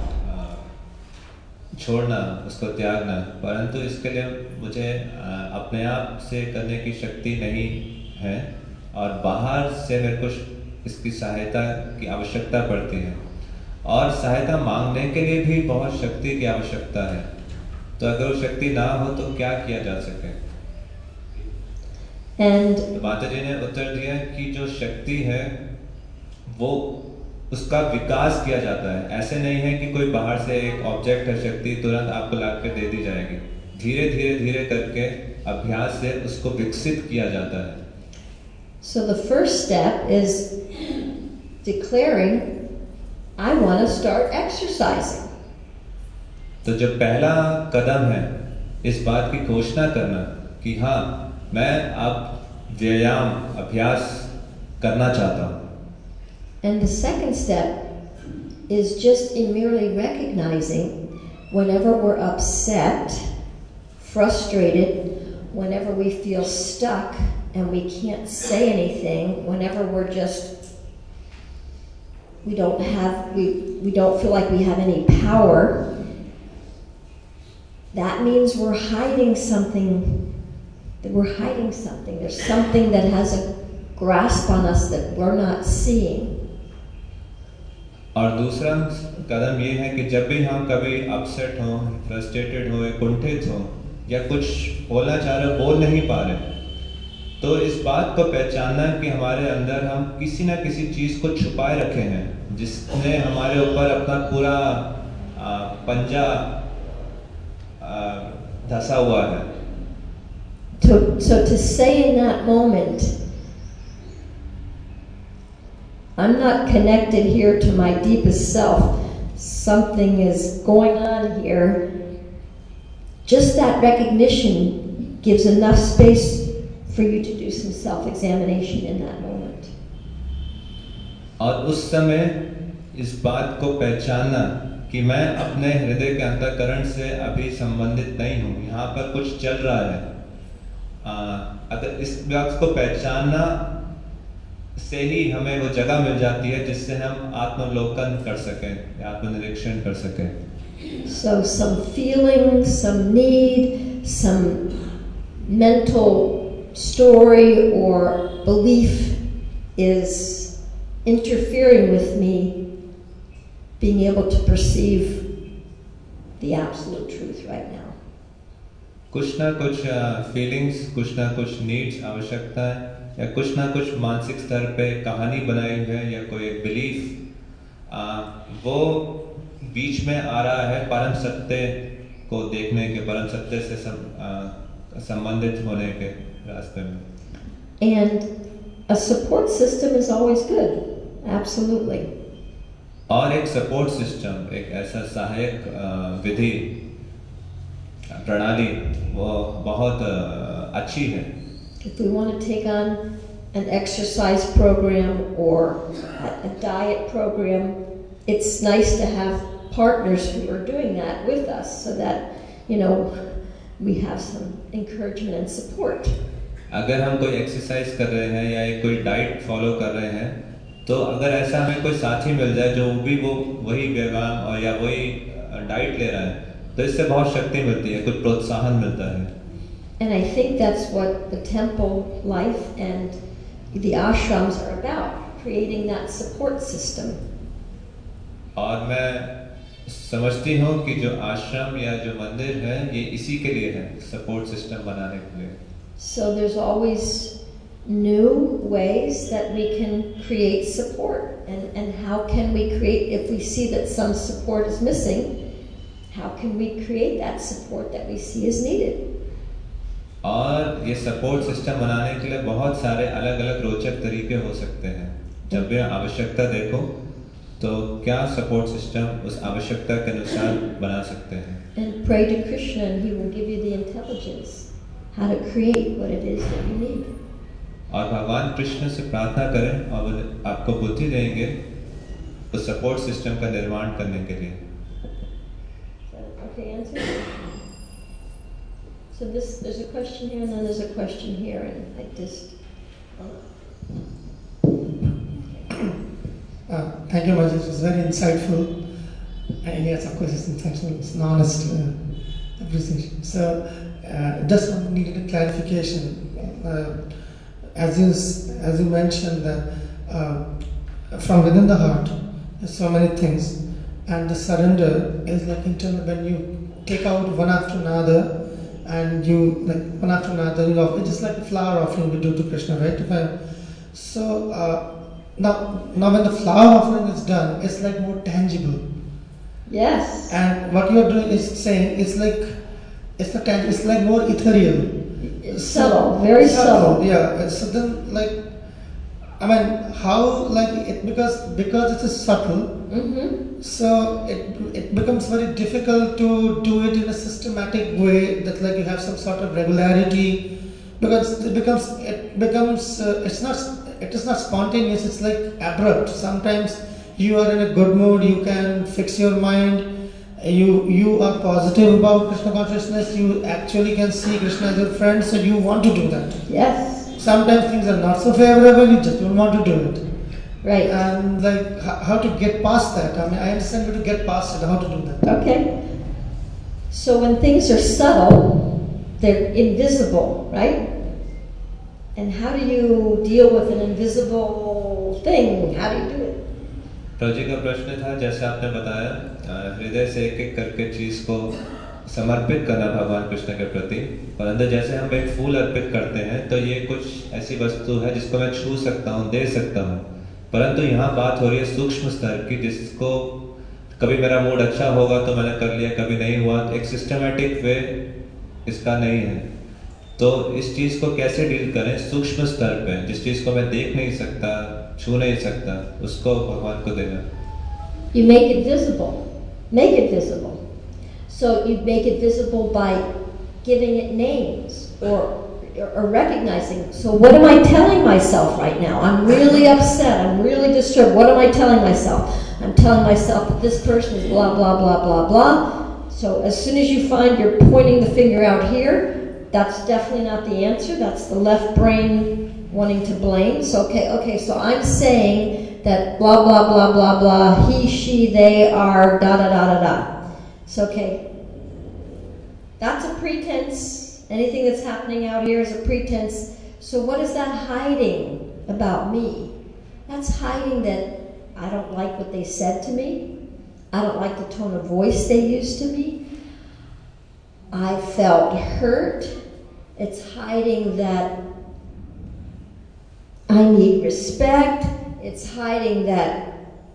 [SPEAKER 2] छोड़ना, उसको त्यागना, परंतु इसके लिए मुझे अपने आप से करने की शक्ति नहीं है और बाहर से मेरे को इसकी सहायता की आवश्यकता पड़ती है और सहायता मांगने के लिए भी बहुत शक्ति की आवश्यकता है. तो अगर वो शक्ति ना हो तो क्या किया जा सके?
[SPEAKER 1] And
[SPEAKER 2] तो माता जी ने उत्तर दिया कि जो शक्ति है वो उसका विकास किया जाता है. ऐसे नहीं है कि कोई बाहर से एक ऑब्जेक्ट है शक्ति तुरंत आपको लाके दे दी जाएगी. धीरे धीरे धीरे करके अभ्यास से उसको विकसित किया जाता है.
[SPEAKER 1] So the first step is declaring, I want to start exercising.
[SPEAKER 2] तो जो पहला कदम है इस बात की घोषणा करना कि हाँ मैं अब व्यायाम अभ्यास करना चाहता हूँ.
[SPEAKER 1] And the second step is just in merely recognizing whenever we're upset, frustrated, whenever we feel stuck and we can't say anything, whenever we're just, we don't have, we, we don't feel like we have any power, that means we're hiding something, that we're hiding something. There's something that has a grasp on us that we're not seeing.
[SPEAKER 2] और दूसरा कदम ये है कि जब भी हम कभी upset हों, फ्रस्ट्रेटेड हों, कुंठित हों या कुछ बोलना चाह रहे बोल नहीं पा रहे, तो इस बात को पहचानना कि हमारे अंदर हम किसी ना किसी चीज़ को छुपाए रखे हैं जिसने हमारे ऊपर अपना पूरा आ, पंजा धसा हुआ है.
[SPEAKER 1] So, so to say in that moment, I'm not connected here to my deepest self. Something is going on here. Just that recognition gives enough space for you to do some self-examination in that moment.
[SPEAKER 2] और उस समय इस बात को पहचानना कि मैं अपने हृदय के अंतःकरण से अभी संबंधित नहीं हूँ, यहाँ पर कुछ चल रहा है. आ, अगर इस बात को पहचानना से ही हमें वो जगह मिल जाती है जिससे हम आत्मलोकन कर सकें, आत्मनिरीक्षण कर सकें.
[SPEAKER 1] So some feeling, some need, some mental story or belief is interfering with me being able to perceive the absolute truth right now.
[SPEAKER 2] कुछ ना कुछ फीलिंग्स, कुछ ना कुछ नीड्स, आवश्यकताएं या कुछ ना कुछ मानसिक स्तर पे कहानी बनाई हुई है या कोई एक बिलीफ वो बीच में आ रहा है परम सत्य को देखने के, परम सत्य से संबंधित होने के रास्ते में.
[SPEAKER 1] And a support system is always good, absolutely.
[SPEAKER 2] और एक सपोर्ट सिस्टम, एक ऐसा सहायक विधि प्रणाली वो बहुत अच्छी है.
[SPEAKER 1] If we want to take on an exercise program or a diet program, it's nice to have partners who are doing that with us so that, you know, we have some encouragement and support.
[SPEAKER 2] अगर हम कोई exercise कर रहे हैं या कोई diet follow कर रहे हैं, तो अगर ऐसा हमें कोई साथी मिल जाए जो भी वो वही व्यायाम और या वही डाइट ले रहा है, तो इससे बहुत शक्ति मिलती है, कुछ प्रोत्साहन मिलता है.
[SPEAKER 1] And I think that's what the temple life and the ashrams are about, creating that support system.
[SPEAKER 2] और मैं समझती हूँ कि जो आश्रम या जो मंदिर है ये इसी के लिए है, सपोर्ट सिस्टम बनाने के लिए.
[SPEAKER 1] So there's always new ways that we can create support, and and how can we create, if we see that some support is missing, how can we create that support that we see is needed?
[SPEAKER 2] और ये support system बनाने के लिए बहुत सारे अलग अलग रोचक तरीके हो सकते हैं. जब भी आवश्यकता देखो तो क्या सपोर्ट सिस्टम उस आवश्यकता के अनुसार बना सकते हैं.
[SPEAKER 1] And pray to Krishna and he will give you the intelligence how to create what it is that you need.
[SPEAKER 2] और भगवान कृष्ण से प्रार्थना करें और वो आपको बुद्धि देंगे उस सपोर्ट सिस्टम का निर्माण करने के लिए.
[SPEAKER 1] Okay, answer. So this, there's a question here and then there's a question here, and I just.
[SPEAKER 4] Uh, thank you much. It was very insightful. And yes, of course, it's insightful. It's an honest uh, appreciation. So, uh, just needed a clarification. Uh, as you as you mentioned that uh, from within the heart, there's so many things, and the surrender is like internal. When you take out one after another, and you like one after another, you know, it's just like a flower offering we do to Krishna, right? If I, so uh, now, now when the flower offering is done, it's like more tangible.
[SPEAKER 1] Yes.
[SPEAKER 4] And what you are doing is saying it's like it's the tang- it's like more ethereal.
[SPEAKER 1] It's subtle, very subtle.
[SPEAKER 4] subtle. Yeah. So then, like, I mean, how like it because because it is subtle.
[SPEAKER 1] Mm-hmm.
[SPEAKER 4] So it it becomes very difficult to do it in a systematic way that like you have some sort of regularity, because it becomes it becomes uh, it's not it is not spontaneous, it's like abrupt. Sometimes you are in a good mood, you can fix your mind, you you are positive about Krishna consciousness, you actually can see Krishna as your friend, so you want to do that.
[SPEAKER 1] Yes.
[SPEAKER 4] Sometimes things are not so favorable, you just don't want to do it.
[SPEAKER 1] Right.
[SPEAKER 4] And like h- how to get past that. I mean, I understand how to get past it, how to do that.
[SPEAKER 1] Okay. So when things are subtle, they're invisible, right? And how do you deal with an invisible thing? How do you do it?
[SPEAKER 2] प्रभु जी का प्रश्न था, जैसे आपने बताया, अ, हृदय से एक एक करके चीज को समर्पित करना भगवान कृष्ण के प्रति। और अंदर जैसे हम एक फूल अर्पित करते हैं, तो ये कुछ ऐसी वस्तु है जिसको मैं छू सकता हूँ, दे सकता हूँ। परंतु यहाँ बात हो रही है सूक्ष्म स्तर की, जिसको कभी मेरा मूड अच्छा होगा तो मैंने कर लिया, कभी नहीं हुआ, तो एक सिस्टमेटिक वे इसका नहीं है। तो इस चीज को कैसे डील करें सूक्ष्म स्तर पे, जिस चीज को मैं देख नहीं सकता, छू नहीं सकता, उसको भगवान को देना।
[SPEAKER 1] You make it visible. Make it visible. So you make it visible by giving it names or, or, or recognizing. So what am I telling myself right now? I'm really upset. I'm really disturbed. What am I telling myself? I'm telling myself that this person is blah, blah, blah, blah, blah. So as soon as you find you're pointing the finger out here, that's definitely not the answer. That's the left brain wanting to blame. So, okay, okay, so I'm saying that blah, blah, blah, blah, blah, he, she, they are, da, da, da, da, da. So, okay, that's a pretense. Anything that's happening out here is a pretense. So what is that hiding about me? That's hiding that I don't like what they said to me. I don't like the tone of voice they used to me. I felt hurt. It's hiding that I need respect. It's hiding that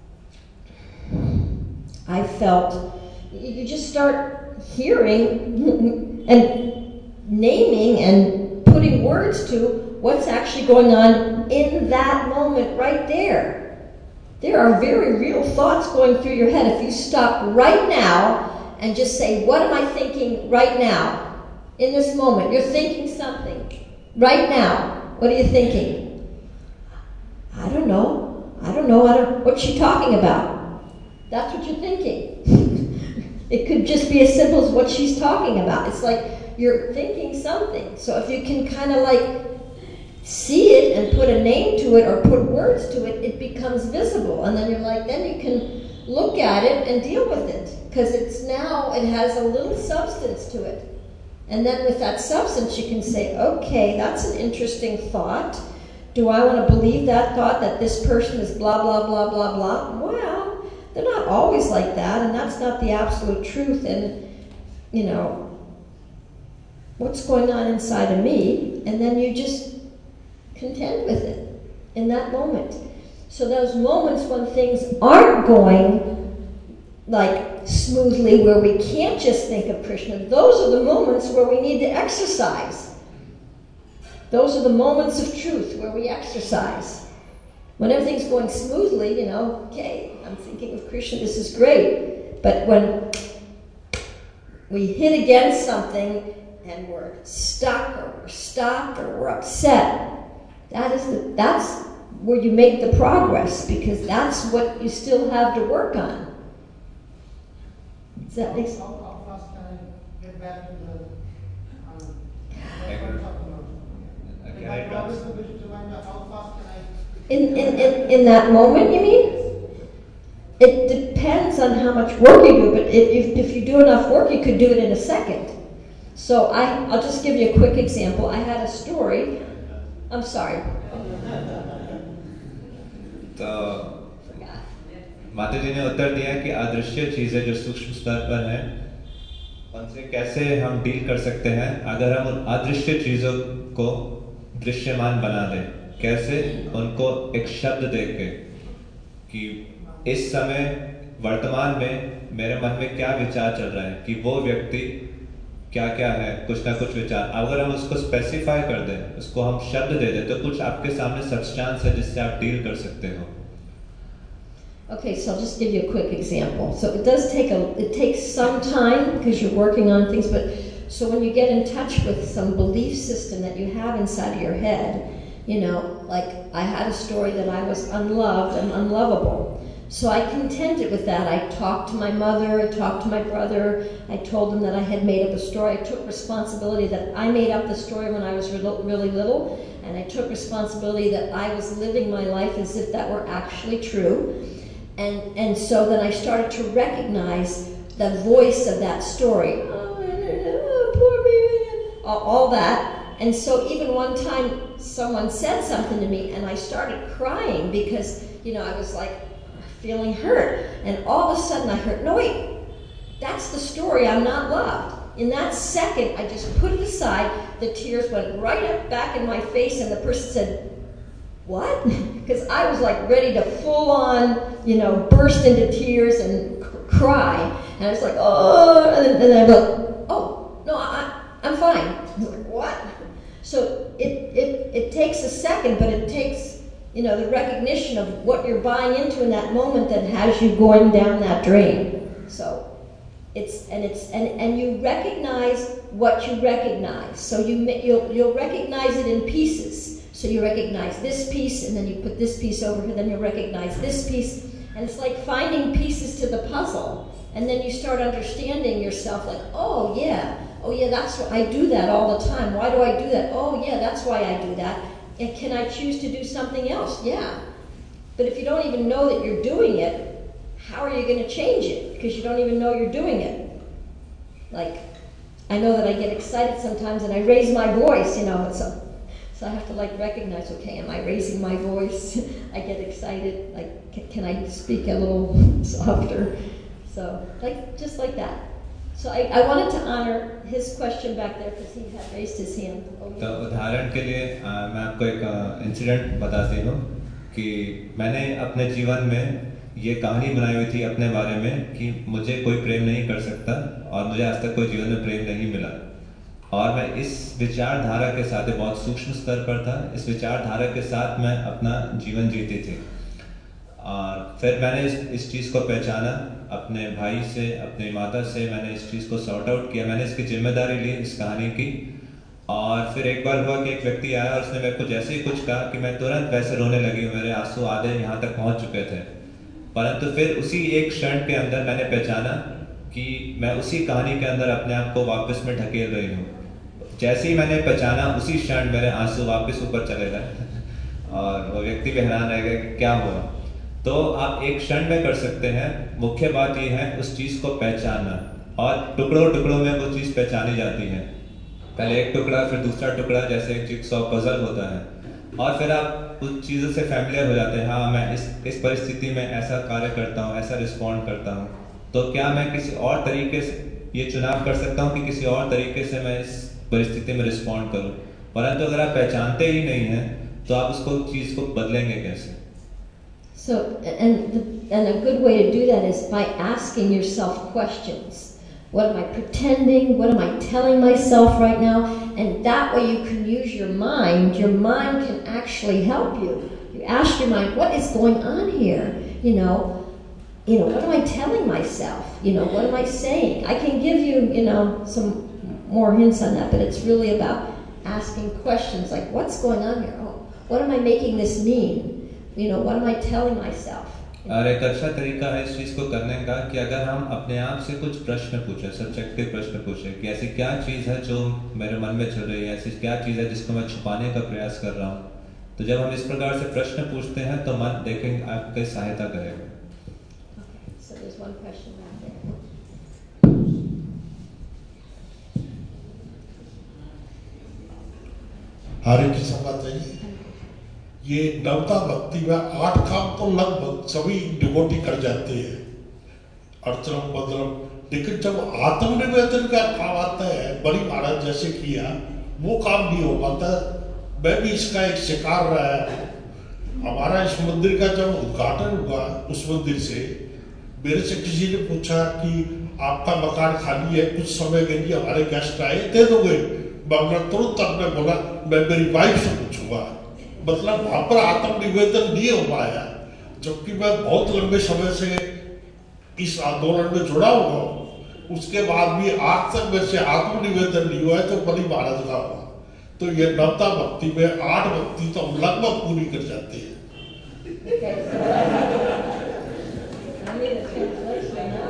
[SPEAKER 1] I felt. You just start hearing and naming and putting words to what's actually going on in that moment right there. There are very real thoughts going through your head. If you stop right now and just say, what am I thinking right now? In this moment, you're thinking something. Right now, what are you thinking? I don't know. I don't know. I don't, what's she talking about? That's what you're thinking. It could just be as simple as what she's talking about. It's like you're thinking something. So if you can kind of like see it and put a name to it or put words to it, it becomes visible. And then you're like, then you can look at it and deal with it. Because it's now, it has a little substance to it. And then with that substance, you can say, okay, that's an interesting thought. Do I want to believe that thought, that this person is blah, blah, blah, blah, blah? Well, they're not always like that, and that's not the absolute truth. And, you know, what's going on inside of me? And then you just contend with it in that moment. So those moments when things aren't going like smoothly, where we can't just think of Krishna, those are the moments where we need to exercise. Those are the moments of truth where we exercise. When everything's going smoothly, you know, okay, I'm thinking of Krishna, this is great. But when we hit against something and we're stuck or we're stopped or we're upset, that is the, that's where you make the progress, because that's what you still have to work on. Does that make sense?
[SPEAKER 4] How, how fast can I get back to the um,
[SPEAKER 2] Can I trans-
[SPEAKER 4] how fast can I
[SPEAKER 1] In, in, in, in that moment, you mean? It depends on how much work you do, but if, if you do enough work, you could do it in a second. So I, I'll just give you a quick example. I had a story. I'm sorry.
[SPEAKER 2] तो माता जी ने उत्तर दिया कि अदृश्य चीजें जो सूक्ष्म स्तर पर हैं, उनसे कैसे हम डील कर सकते हैं अगर हम उन अदृश्य चीजों को दृश्यमान बना दें। कैसे? उनको एक शब्द देके कि इस समय वर्तमान में मेरे मन में क्या विचार चल रहा है, कि वो व्यक्ति क्या क्या है, कुछ ना कुछ विचार, अगर हम उसको स्पेसिफाई कर दें, उसको हम शब्द दे दें, तो कुछ आपके सामने सब्सटेंस है जिससे आप डील कर सकते हो।
[SPEAKER 1] Okay, so I'll just give you a quick example. So it does take a, it takes some time because you're working on things, but so when you get in touch with some belief system that you have inside of your head, you know, like I had a story that I was unloved and unlovable. So I contended with that. I talked to my mother, I talked to my brother, I told them that I had made up a story. I took responsibility that I made up the story when I was re- really little, and I took responsibility that I was living my life as if that were actually true. And, and so then I started to recognize the voice of that story. Oh, poor baby, all, all that. And so even one time someone said something to me and I started crying because, you know, I was like feeling hurt. And all of a sudden I heard, no wait, that's the story, I'm not loved. In that second, I just put it aside. The tears went right up back in my face and the person said, what? Because I was like ready to full on, you know, burst into tears and c- cry. And I was like, oh, and then I go, oh, no, I, I'm fine. I was like, what? So it, it, it takes a second, but it takes, you know, the recognition of what you're buying into in that moment that has you going down that drain. So it's, and it's, and, and you recognize what you recognize. So you, you'll, you'll recognize it in pieces. So you recognize this piece, and then you put this piece over here, then you'll recognize this piece. And it's like finding pieces to the puzzle. And then you start understanding yourself like, oh yeah, oh yeah, that's what I do that all the time. Why do I do that? Oh yeah, that's why I do that. And can I choose to do something else? Yeah. But if you don't even know that you're doing it, how are you going to change it? Because you don't even know you're doing it. Like, I know that I get excited sometimes and I raise my voice, you know, so So I have to like recognize, okay, am I raising my voice? I get excited, like, can, can I speak a little softer? So, like, just like that. So I, I wanted to honor his question back there because he had raised his hand.
[SPEAKER 2] तो उदाहरण के लिए आ, मैं आपको एक incident बताती हूँ कि मैंने अपने जीवन में ये कहानी बनाई हुई थी अपने बारे में कि मुझे कोई प्रेम नहीं कर सकता और मुझे आज तक कोई जीवन में प्रेम नहीं मिला। और मैं इस विचारधारा के साथ बहुत सूक्ष्म स्तर पर था, इस विचारधारा के साथ मैं अपना जीवन जीती थी। और फिर मैंने इस, इस चीज़ को पहचाना, अपने भाई से, अपनी माता से मैंने इस चीज़ को सॉर्ट आउट किया, मैंने इसकी जिम्मेदारी ली इस कहानी की। और फिर एक बार हुआ कि एक व्यक्ति आया और उसने मेरे को जैसे ही कुछ कहा कि मैं तुरंत वैसे रोने लगी, मेरे आंसू आधे यहाँ तक पहुँच चुके थे। परंतु फिर उसी एक क्षण के अंदर मैंने पहचाना कि मैं उसी कहानी के अंदर अपने आप को वापस में ढकेल रही हूँ। जैसे ही मैंने पहचाना उसी क्षण मेरे आंसू वापस ऊपर चले गए और वो व्यक्ति भी हैरान रह गया कि क्या हुआ। तो आप एक क्षण में कर सकते हैं, मुख्य बात ये है उस चीज़ को पहचानना, और टुकड़ों टुकड़ों में वो चीज़ पहचानी जाती है। पहले एक टुकड़ा, फिर दूसरा टुकड़ा, जैसे एक जिक्सॉ पजल होता है, और फिर आप उस चीज़ों से फैमिलियर हो जाते हैं। हाँ, मैं इस इस परिस्थिति में ऐसा कार्य करता हूँ, ऐसा रिस्पॉन्ड करता हूँ, तो क्या मैं किसी और तरीके से ये चुनाव कर सकता हूँ कि किसी और तरीके से मैं इस परिस्थिति में रिस्पॉन्ड करूं। परंतु अगर आप पहचानते ही नहीं हैं तो आप उसको चीज को बदलेंगे कैसे?
[SPEAKER 1] So, and the, and a good way to do that is by asking yourself questions. What am I pretending? What am I telling myself right now? And that way you can use your mind. Your mind can actually help you. You ask your mind, what is going on here? You know, you know, what am I telling myself? You know, what am I saying? I can give you, you know, some more hints on that, but it's really about asking questions like, what's going on here? Oh, what am I making this mean? You know, what am I telling myself?
[SPEAKER 2] और एक अच्छा तरीका है इस चीज़ को करने का कि अगर हम अपने आप से कुछ प्रश्न पूछें, सब्जेक्टिव प्रश्न पूछें कि ऐसी क्या चीज़ है जो मेरे मन में चल रही है, ऐसी क्या चीज़ है जिसको मैं छुपाने का प्रयास कर रहा हूँ। तो जब हम इस प्रकार से प्रश्न पूछते हैं तो मन देखेंगे आपकी सहायता करेगा।
[SPEAKER 1] Okay, so there's one question right there.
[SPEAKER 5] हरे की संगत है जी। ये नवता भक्ति में आठ काम तो लगभग सभी डिवोटी कर जाते हैं, अर्चनम बदलम, लेकिन जब आत्मनिवेदन का काम आता है, बड़ी महाराज जैसे किया, वो काम नहीं हो पाता। मैं भी इसका एक शिकार रहा है। हमारा इस मंदिर का जब उद्घाटन हुआ, उस मंदिर से मेरे से किसी ने पूछा कि आपका मकान खाली है, कुछ समय के लिए हमारे गेस्ट आए, दे दोगे? मैं तुरंत अपने बोला मैं मेरी वाइफ से पूछूंगा। मतलब वहां पर आत्मनिवेदन नहीं हो पाया, जबकि मैं बहुत लंबे समय से इस आंदोलन में जुड़ा हुआ हूँ। उसके बाद भी आज तक मेरे से आत्मनिवेदन नहीं हुआ है, तो बड़ी महाराज का हुआ। तो ये नवता भक्ति में आठ भक्ति तो हम लगभग पूरी कर जाते हैं.
[SPEAKER 1] Okay, so I need a translation now.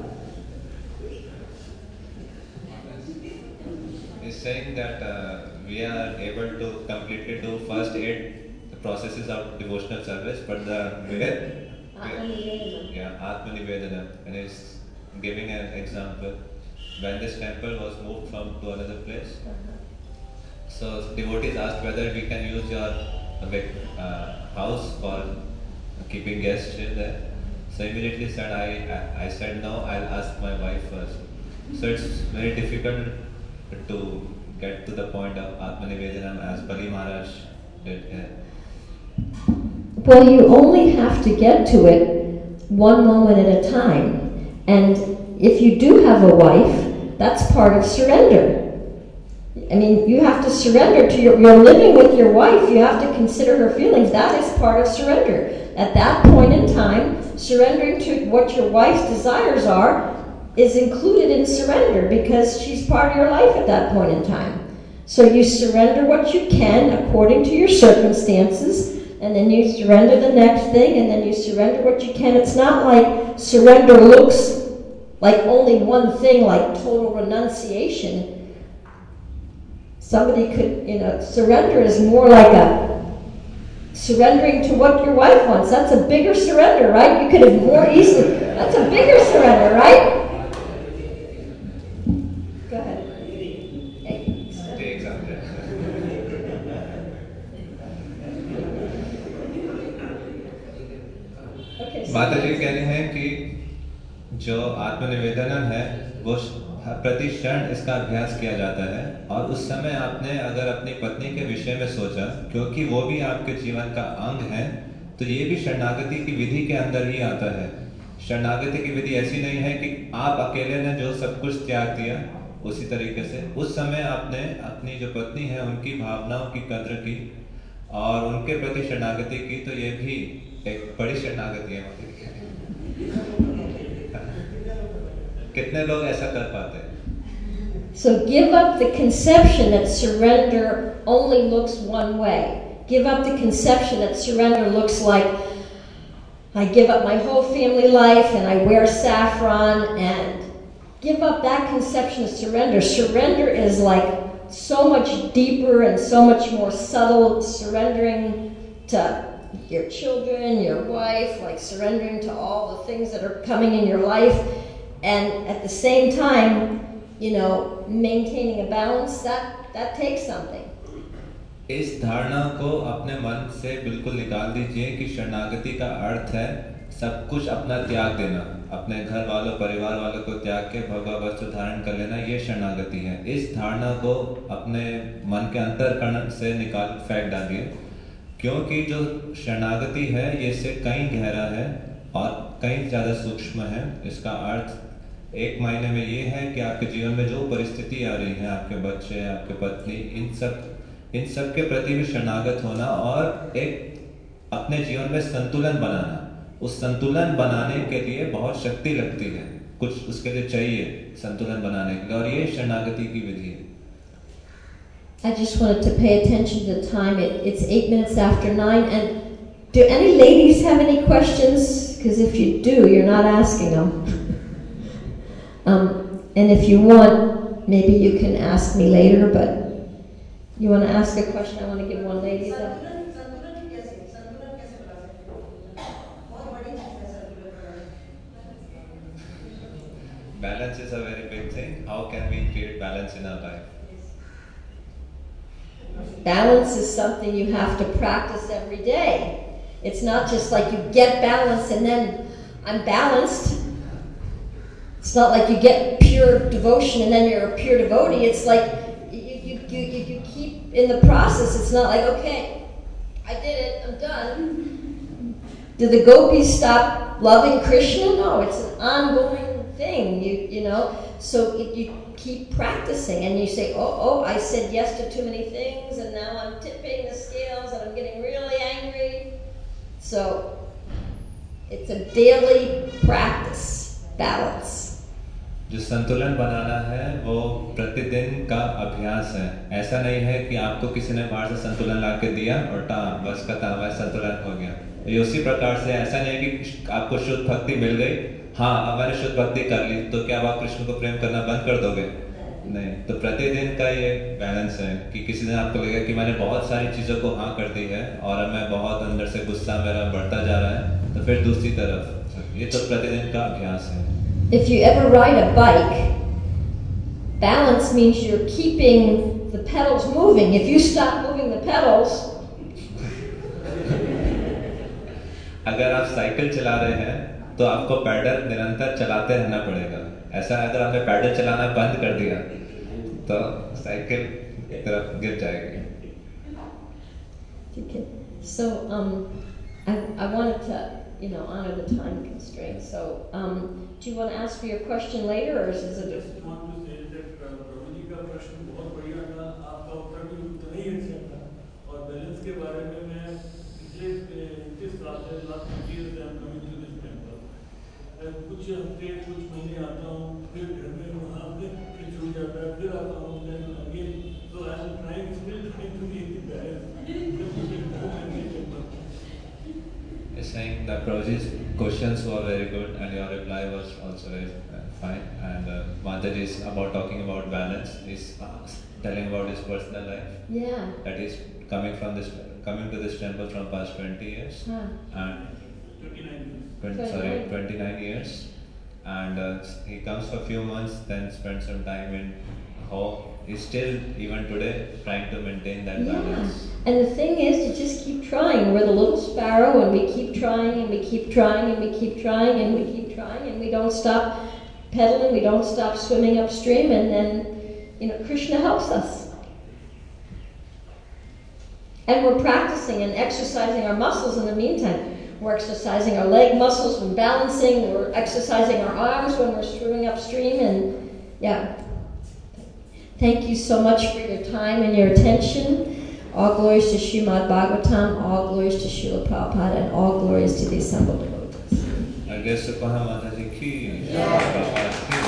[SPEAKER 2] He's saying that uh, we are able to completely do first eight processes of devotional service, but the Ved, yeah, Atmanivedana, and he's giving an example. When this temple was moved from to another place, so devotees asked whether we can use your uh, big uh, house for keeping guests in there. So immediately said, I, I I said no, I'll ask my wife first. So it's very difficult to get to the point of Atmanivedanam as Bali Maharaj did here.
[SPEAKER 1] Well, you only have to get to it one moment at a time. And if you do have a wife, that's part of surrender. I mean, you have to surrender to your, you're living with your wife, you have to consider her feelings. That is part of surrender. At that point in time, surrendering to what your wife's desires are is included in surrender because she's part of your life at that point in time. So you surrender what you can according to your circumstances, and then you surrender the next thing, and then you surrender what you can. It's not like surrender looks like only one thing, like total renunciation. Somebody could, you know, surrender is more like a surrendering to what your wife wants. That's a bigger surrender, right? You could have more easily, that's a bigger surrender, right? Go ahead.
[SPEAKER 2] Take example.
[SPEAKER 1] Okay, so
[SPEAKER 2] माता जी कह रहे हैं कि जो आत्मनिवेदन है वो प्रति क्षण इसका अभ्यास किया जाता है, और उस समय आपने अगर अपनी पत्नी के विषय में सोचा, क्योंकि वो भी आपके जीवन का अंग है, तो ये भी शरणागति की विधि के अंदर ही आता है. शरणागति की विधि ऐसी नहीं है कि आप अकेले ने जो सब कुछ त्याग दिया. उसी तरीके से उस समय आपने अपनी जो पत्नी है उनकी भावनाओं की कद्र की और उनके प्रति शरणागति की, तो ये भी एक बड़ी शरणागति है. कितने लोग ऐसा कर पाते हैं?
[SPEAKER 1] So give up the conception that surrender only looks one way. Give up the conception that surrender looks like I give up my whole family life and I wear saffron, and give up that conception of surrender. Surrender is like so much deeper and so much more subtle. Surrendering to your children, your wife, like surrendering to all the things that are coming in your life. And at the same time, you know, maintaining a balance, that, that takes something.
[SPEAKER 2] इस धारणा को अपने मन से बिल्कुल निकाल दीजिए कि शरणागति का अर्थ है सब कुछ अपना त्याग देना, अपने घर वालों परिवार वालों को त्याग के भगवा वस्त्र धारण कर लेना, ये शरणागति है. इस धारणा को अपने मन के अंतःकरण से निकाल फेंक डालिए, क्योंकि जो शरणागति है ये से कहीं गहरा है और कहीं ज़्यादा सूक्ष्म है. इसका अर्थ एक महीने में ये है कि आपके जीवन में जो परिस्थिति आ रही है, आपके बच्चे, आपके पत्नी, इन सब इन सब के प्रति भी शरणागत होना और एक अपने जीवन में संतुलन बनाना. उस संतुलन बनाने के लिए बहुत शक्ति लगती है, कुछ उसके लिए चाहिए संतुलन बनाने के लिए, और ये शरणागति की विधि है.
[SPEAKER 1] I just wanted to pay attention to the time. It, it's eight minutes after nine. And do any ladies have any questions? Because if you do, you're not asking them. um, and if you want, maybe you can ask me later, but you want to ask a question? I want to give one lady the...
[SPEAKER 2] Balance is a very big thing. How can we create balance in our life?
[SPEAKER 1] Balance is something you have to practice every day. It's not just like you get balance and then I'm balanced. It's not like you get pure devotion and then you're a pure devotee. It's like you, you, you, you, you keep in the process. It's not like, okay, I did it, I'm done. Did the gopis stop loving Krishna? No, it's an ongoing thing, you, you know. So it, you keep practicing and you say, oh, oh, I said yes to too many things and now I'm tipping the scales and I'm getting really angry. So it's a daily practice, balance.
[SPEAKER 2] जो संतुलन बनाना है वो प्रतिदिन का अभ्यास है। ऐसा नहीं है कि आपको किसी ने बाहर से संतुलन ला के दिया और टा बस का तावा संतुलन हो गया। ये उसी प्रकार से ऐसा नहीं है कि आपको शुद्ध भक्ति मिल गई, हाँ अब मैंने शुद्ध भक्ति कर ली तो क्या आप कृष्ण को प्रेम करना बंद कर दोगे? नहीं। तो प्रतिदिन का ये बैलेंस है कि किसी दिन आपको लगेगा कि मैंने बहुत सारी चीज़ों को हाँ कर दी है और अब मैं बहुत अंदर से गुस्सा मेरा बढ़ता जा रहा है, तो फिर दूसरी तरफ ये तो प्रतिदिन का अभ्यास है।
[SPEAKER 1] If you ever ride a bike, balance means you're keeping the pedals moving. If you stop moving the pedals,
[SPEAKER 2] अगर आप साइकिल चला रहे हैं तो आपको पैडल निरंतर चलाते रहना पड़ेगा। ऐसा अगर आपने पैडल चलाना बंद कर दिया तो साइकिल की तरफ गिर जाएगी।
[SPEAKER 1] okay. So um, I I wanted to you know honor the time constraint. So um, do you want to ask me your question later, or is it?
[SPEAKER 6] I just want to say that प्रभु जी का प्रश्न बहुत बढ़िया था, आपका उत्तर भी उतना ही अच्छा था। और बैलेंस के बारे में मैं पिछले इक्कीस साल से last twenty years I am coming to this temple. कुछ हफ्ते कुछ महीने आता हूँ, फिर घर में वहाँ पे फिर छूट जाता है, फिर आता हूँ then again. So I am trying still trying to make the balance.
[SPEAKER 2] Is saying that Prabhuji's questions were very good and your reply was also very uh, fine. And uh, Mataji's about talking about balance. He's uh, telling about his personal life.
[SPEAKER 1] Yeah.
[SPEAKER 2] That he's coming from this, coming to this temple from past twenty years.
[SPEAKER 1] Huh.
[SPEAKER 2] And
[SPEAKER 6] twenty-nine years.
[SPEAKER 2] twenty, sorry, twenty-nine years. And uh, he comes for a few months, then spends some time in how he's still, even today, trying to maintain that
[SPEAKER 1] Yeah.
[SPEAKER 2] balance.
[SPEAKER 1] And the thing is to just keep trying. We're the little sparrow and we keep trying and we keep trying and we keep trying and we keep trying and we don't stop pedaling, we don't stop swimming upstream, and then, you know, Krishna helps us. And we're practicing and exercising our muscles in the meantime. We're exercising our leg muscles when balancing, we're exercising our arms when we're swimming upstream, and yeah. Thank you so much for your time and your attention. All glories to Srimad Bhagavatam, all glories to Srila Prabhupada, and all glories to the assembled devotees.
[SPEAKER 2] I guess Sukaha Mataji ki, Prabhupada ki.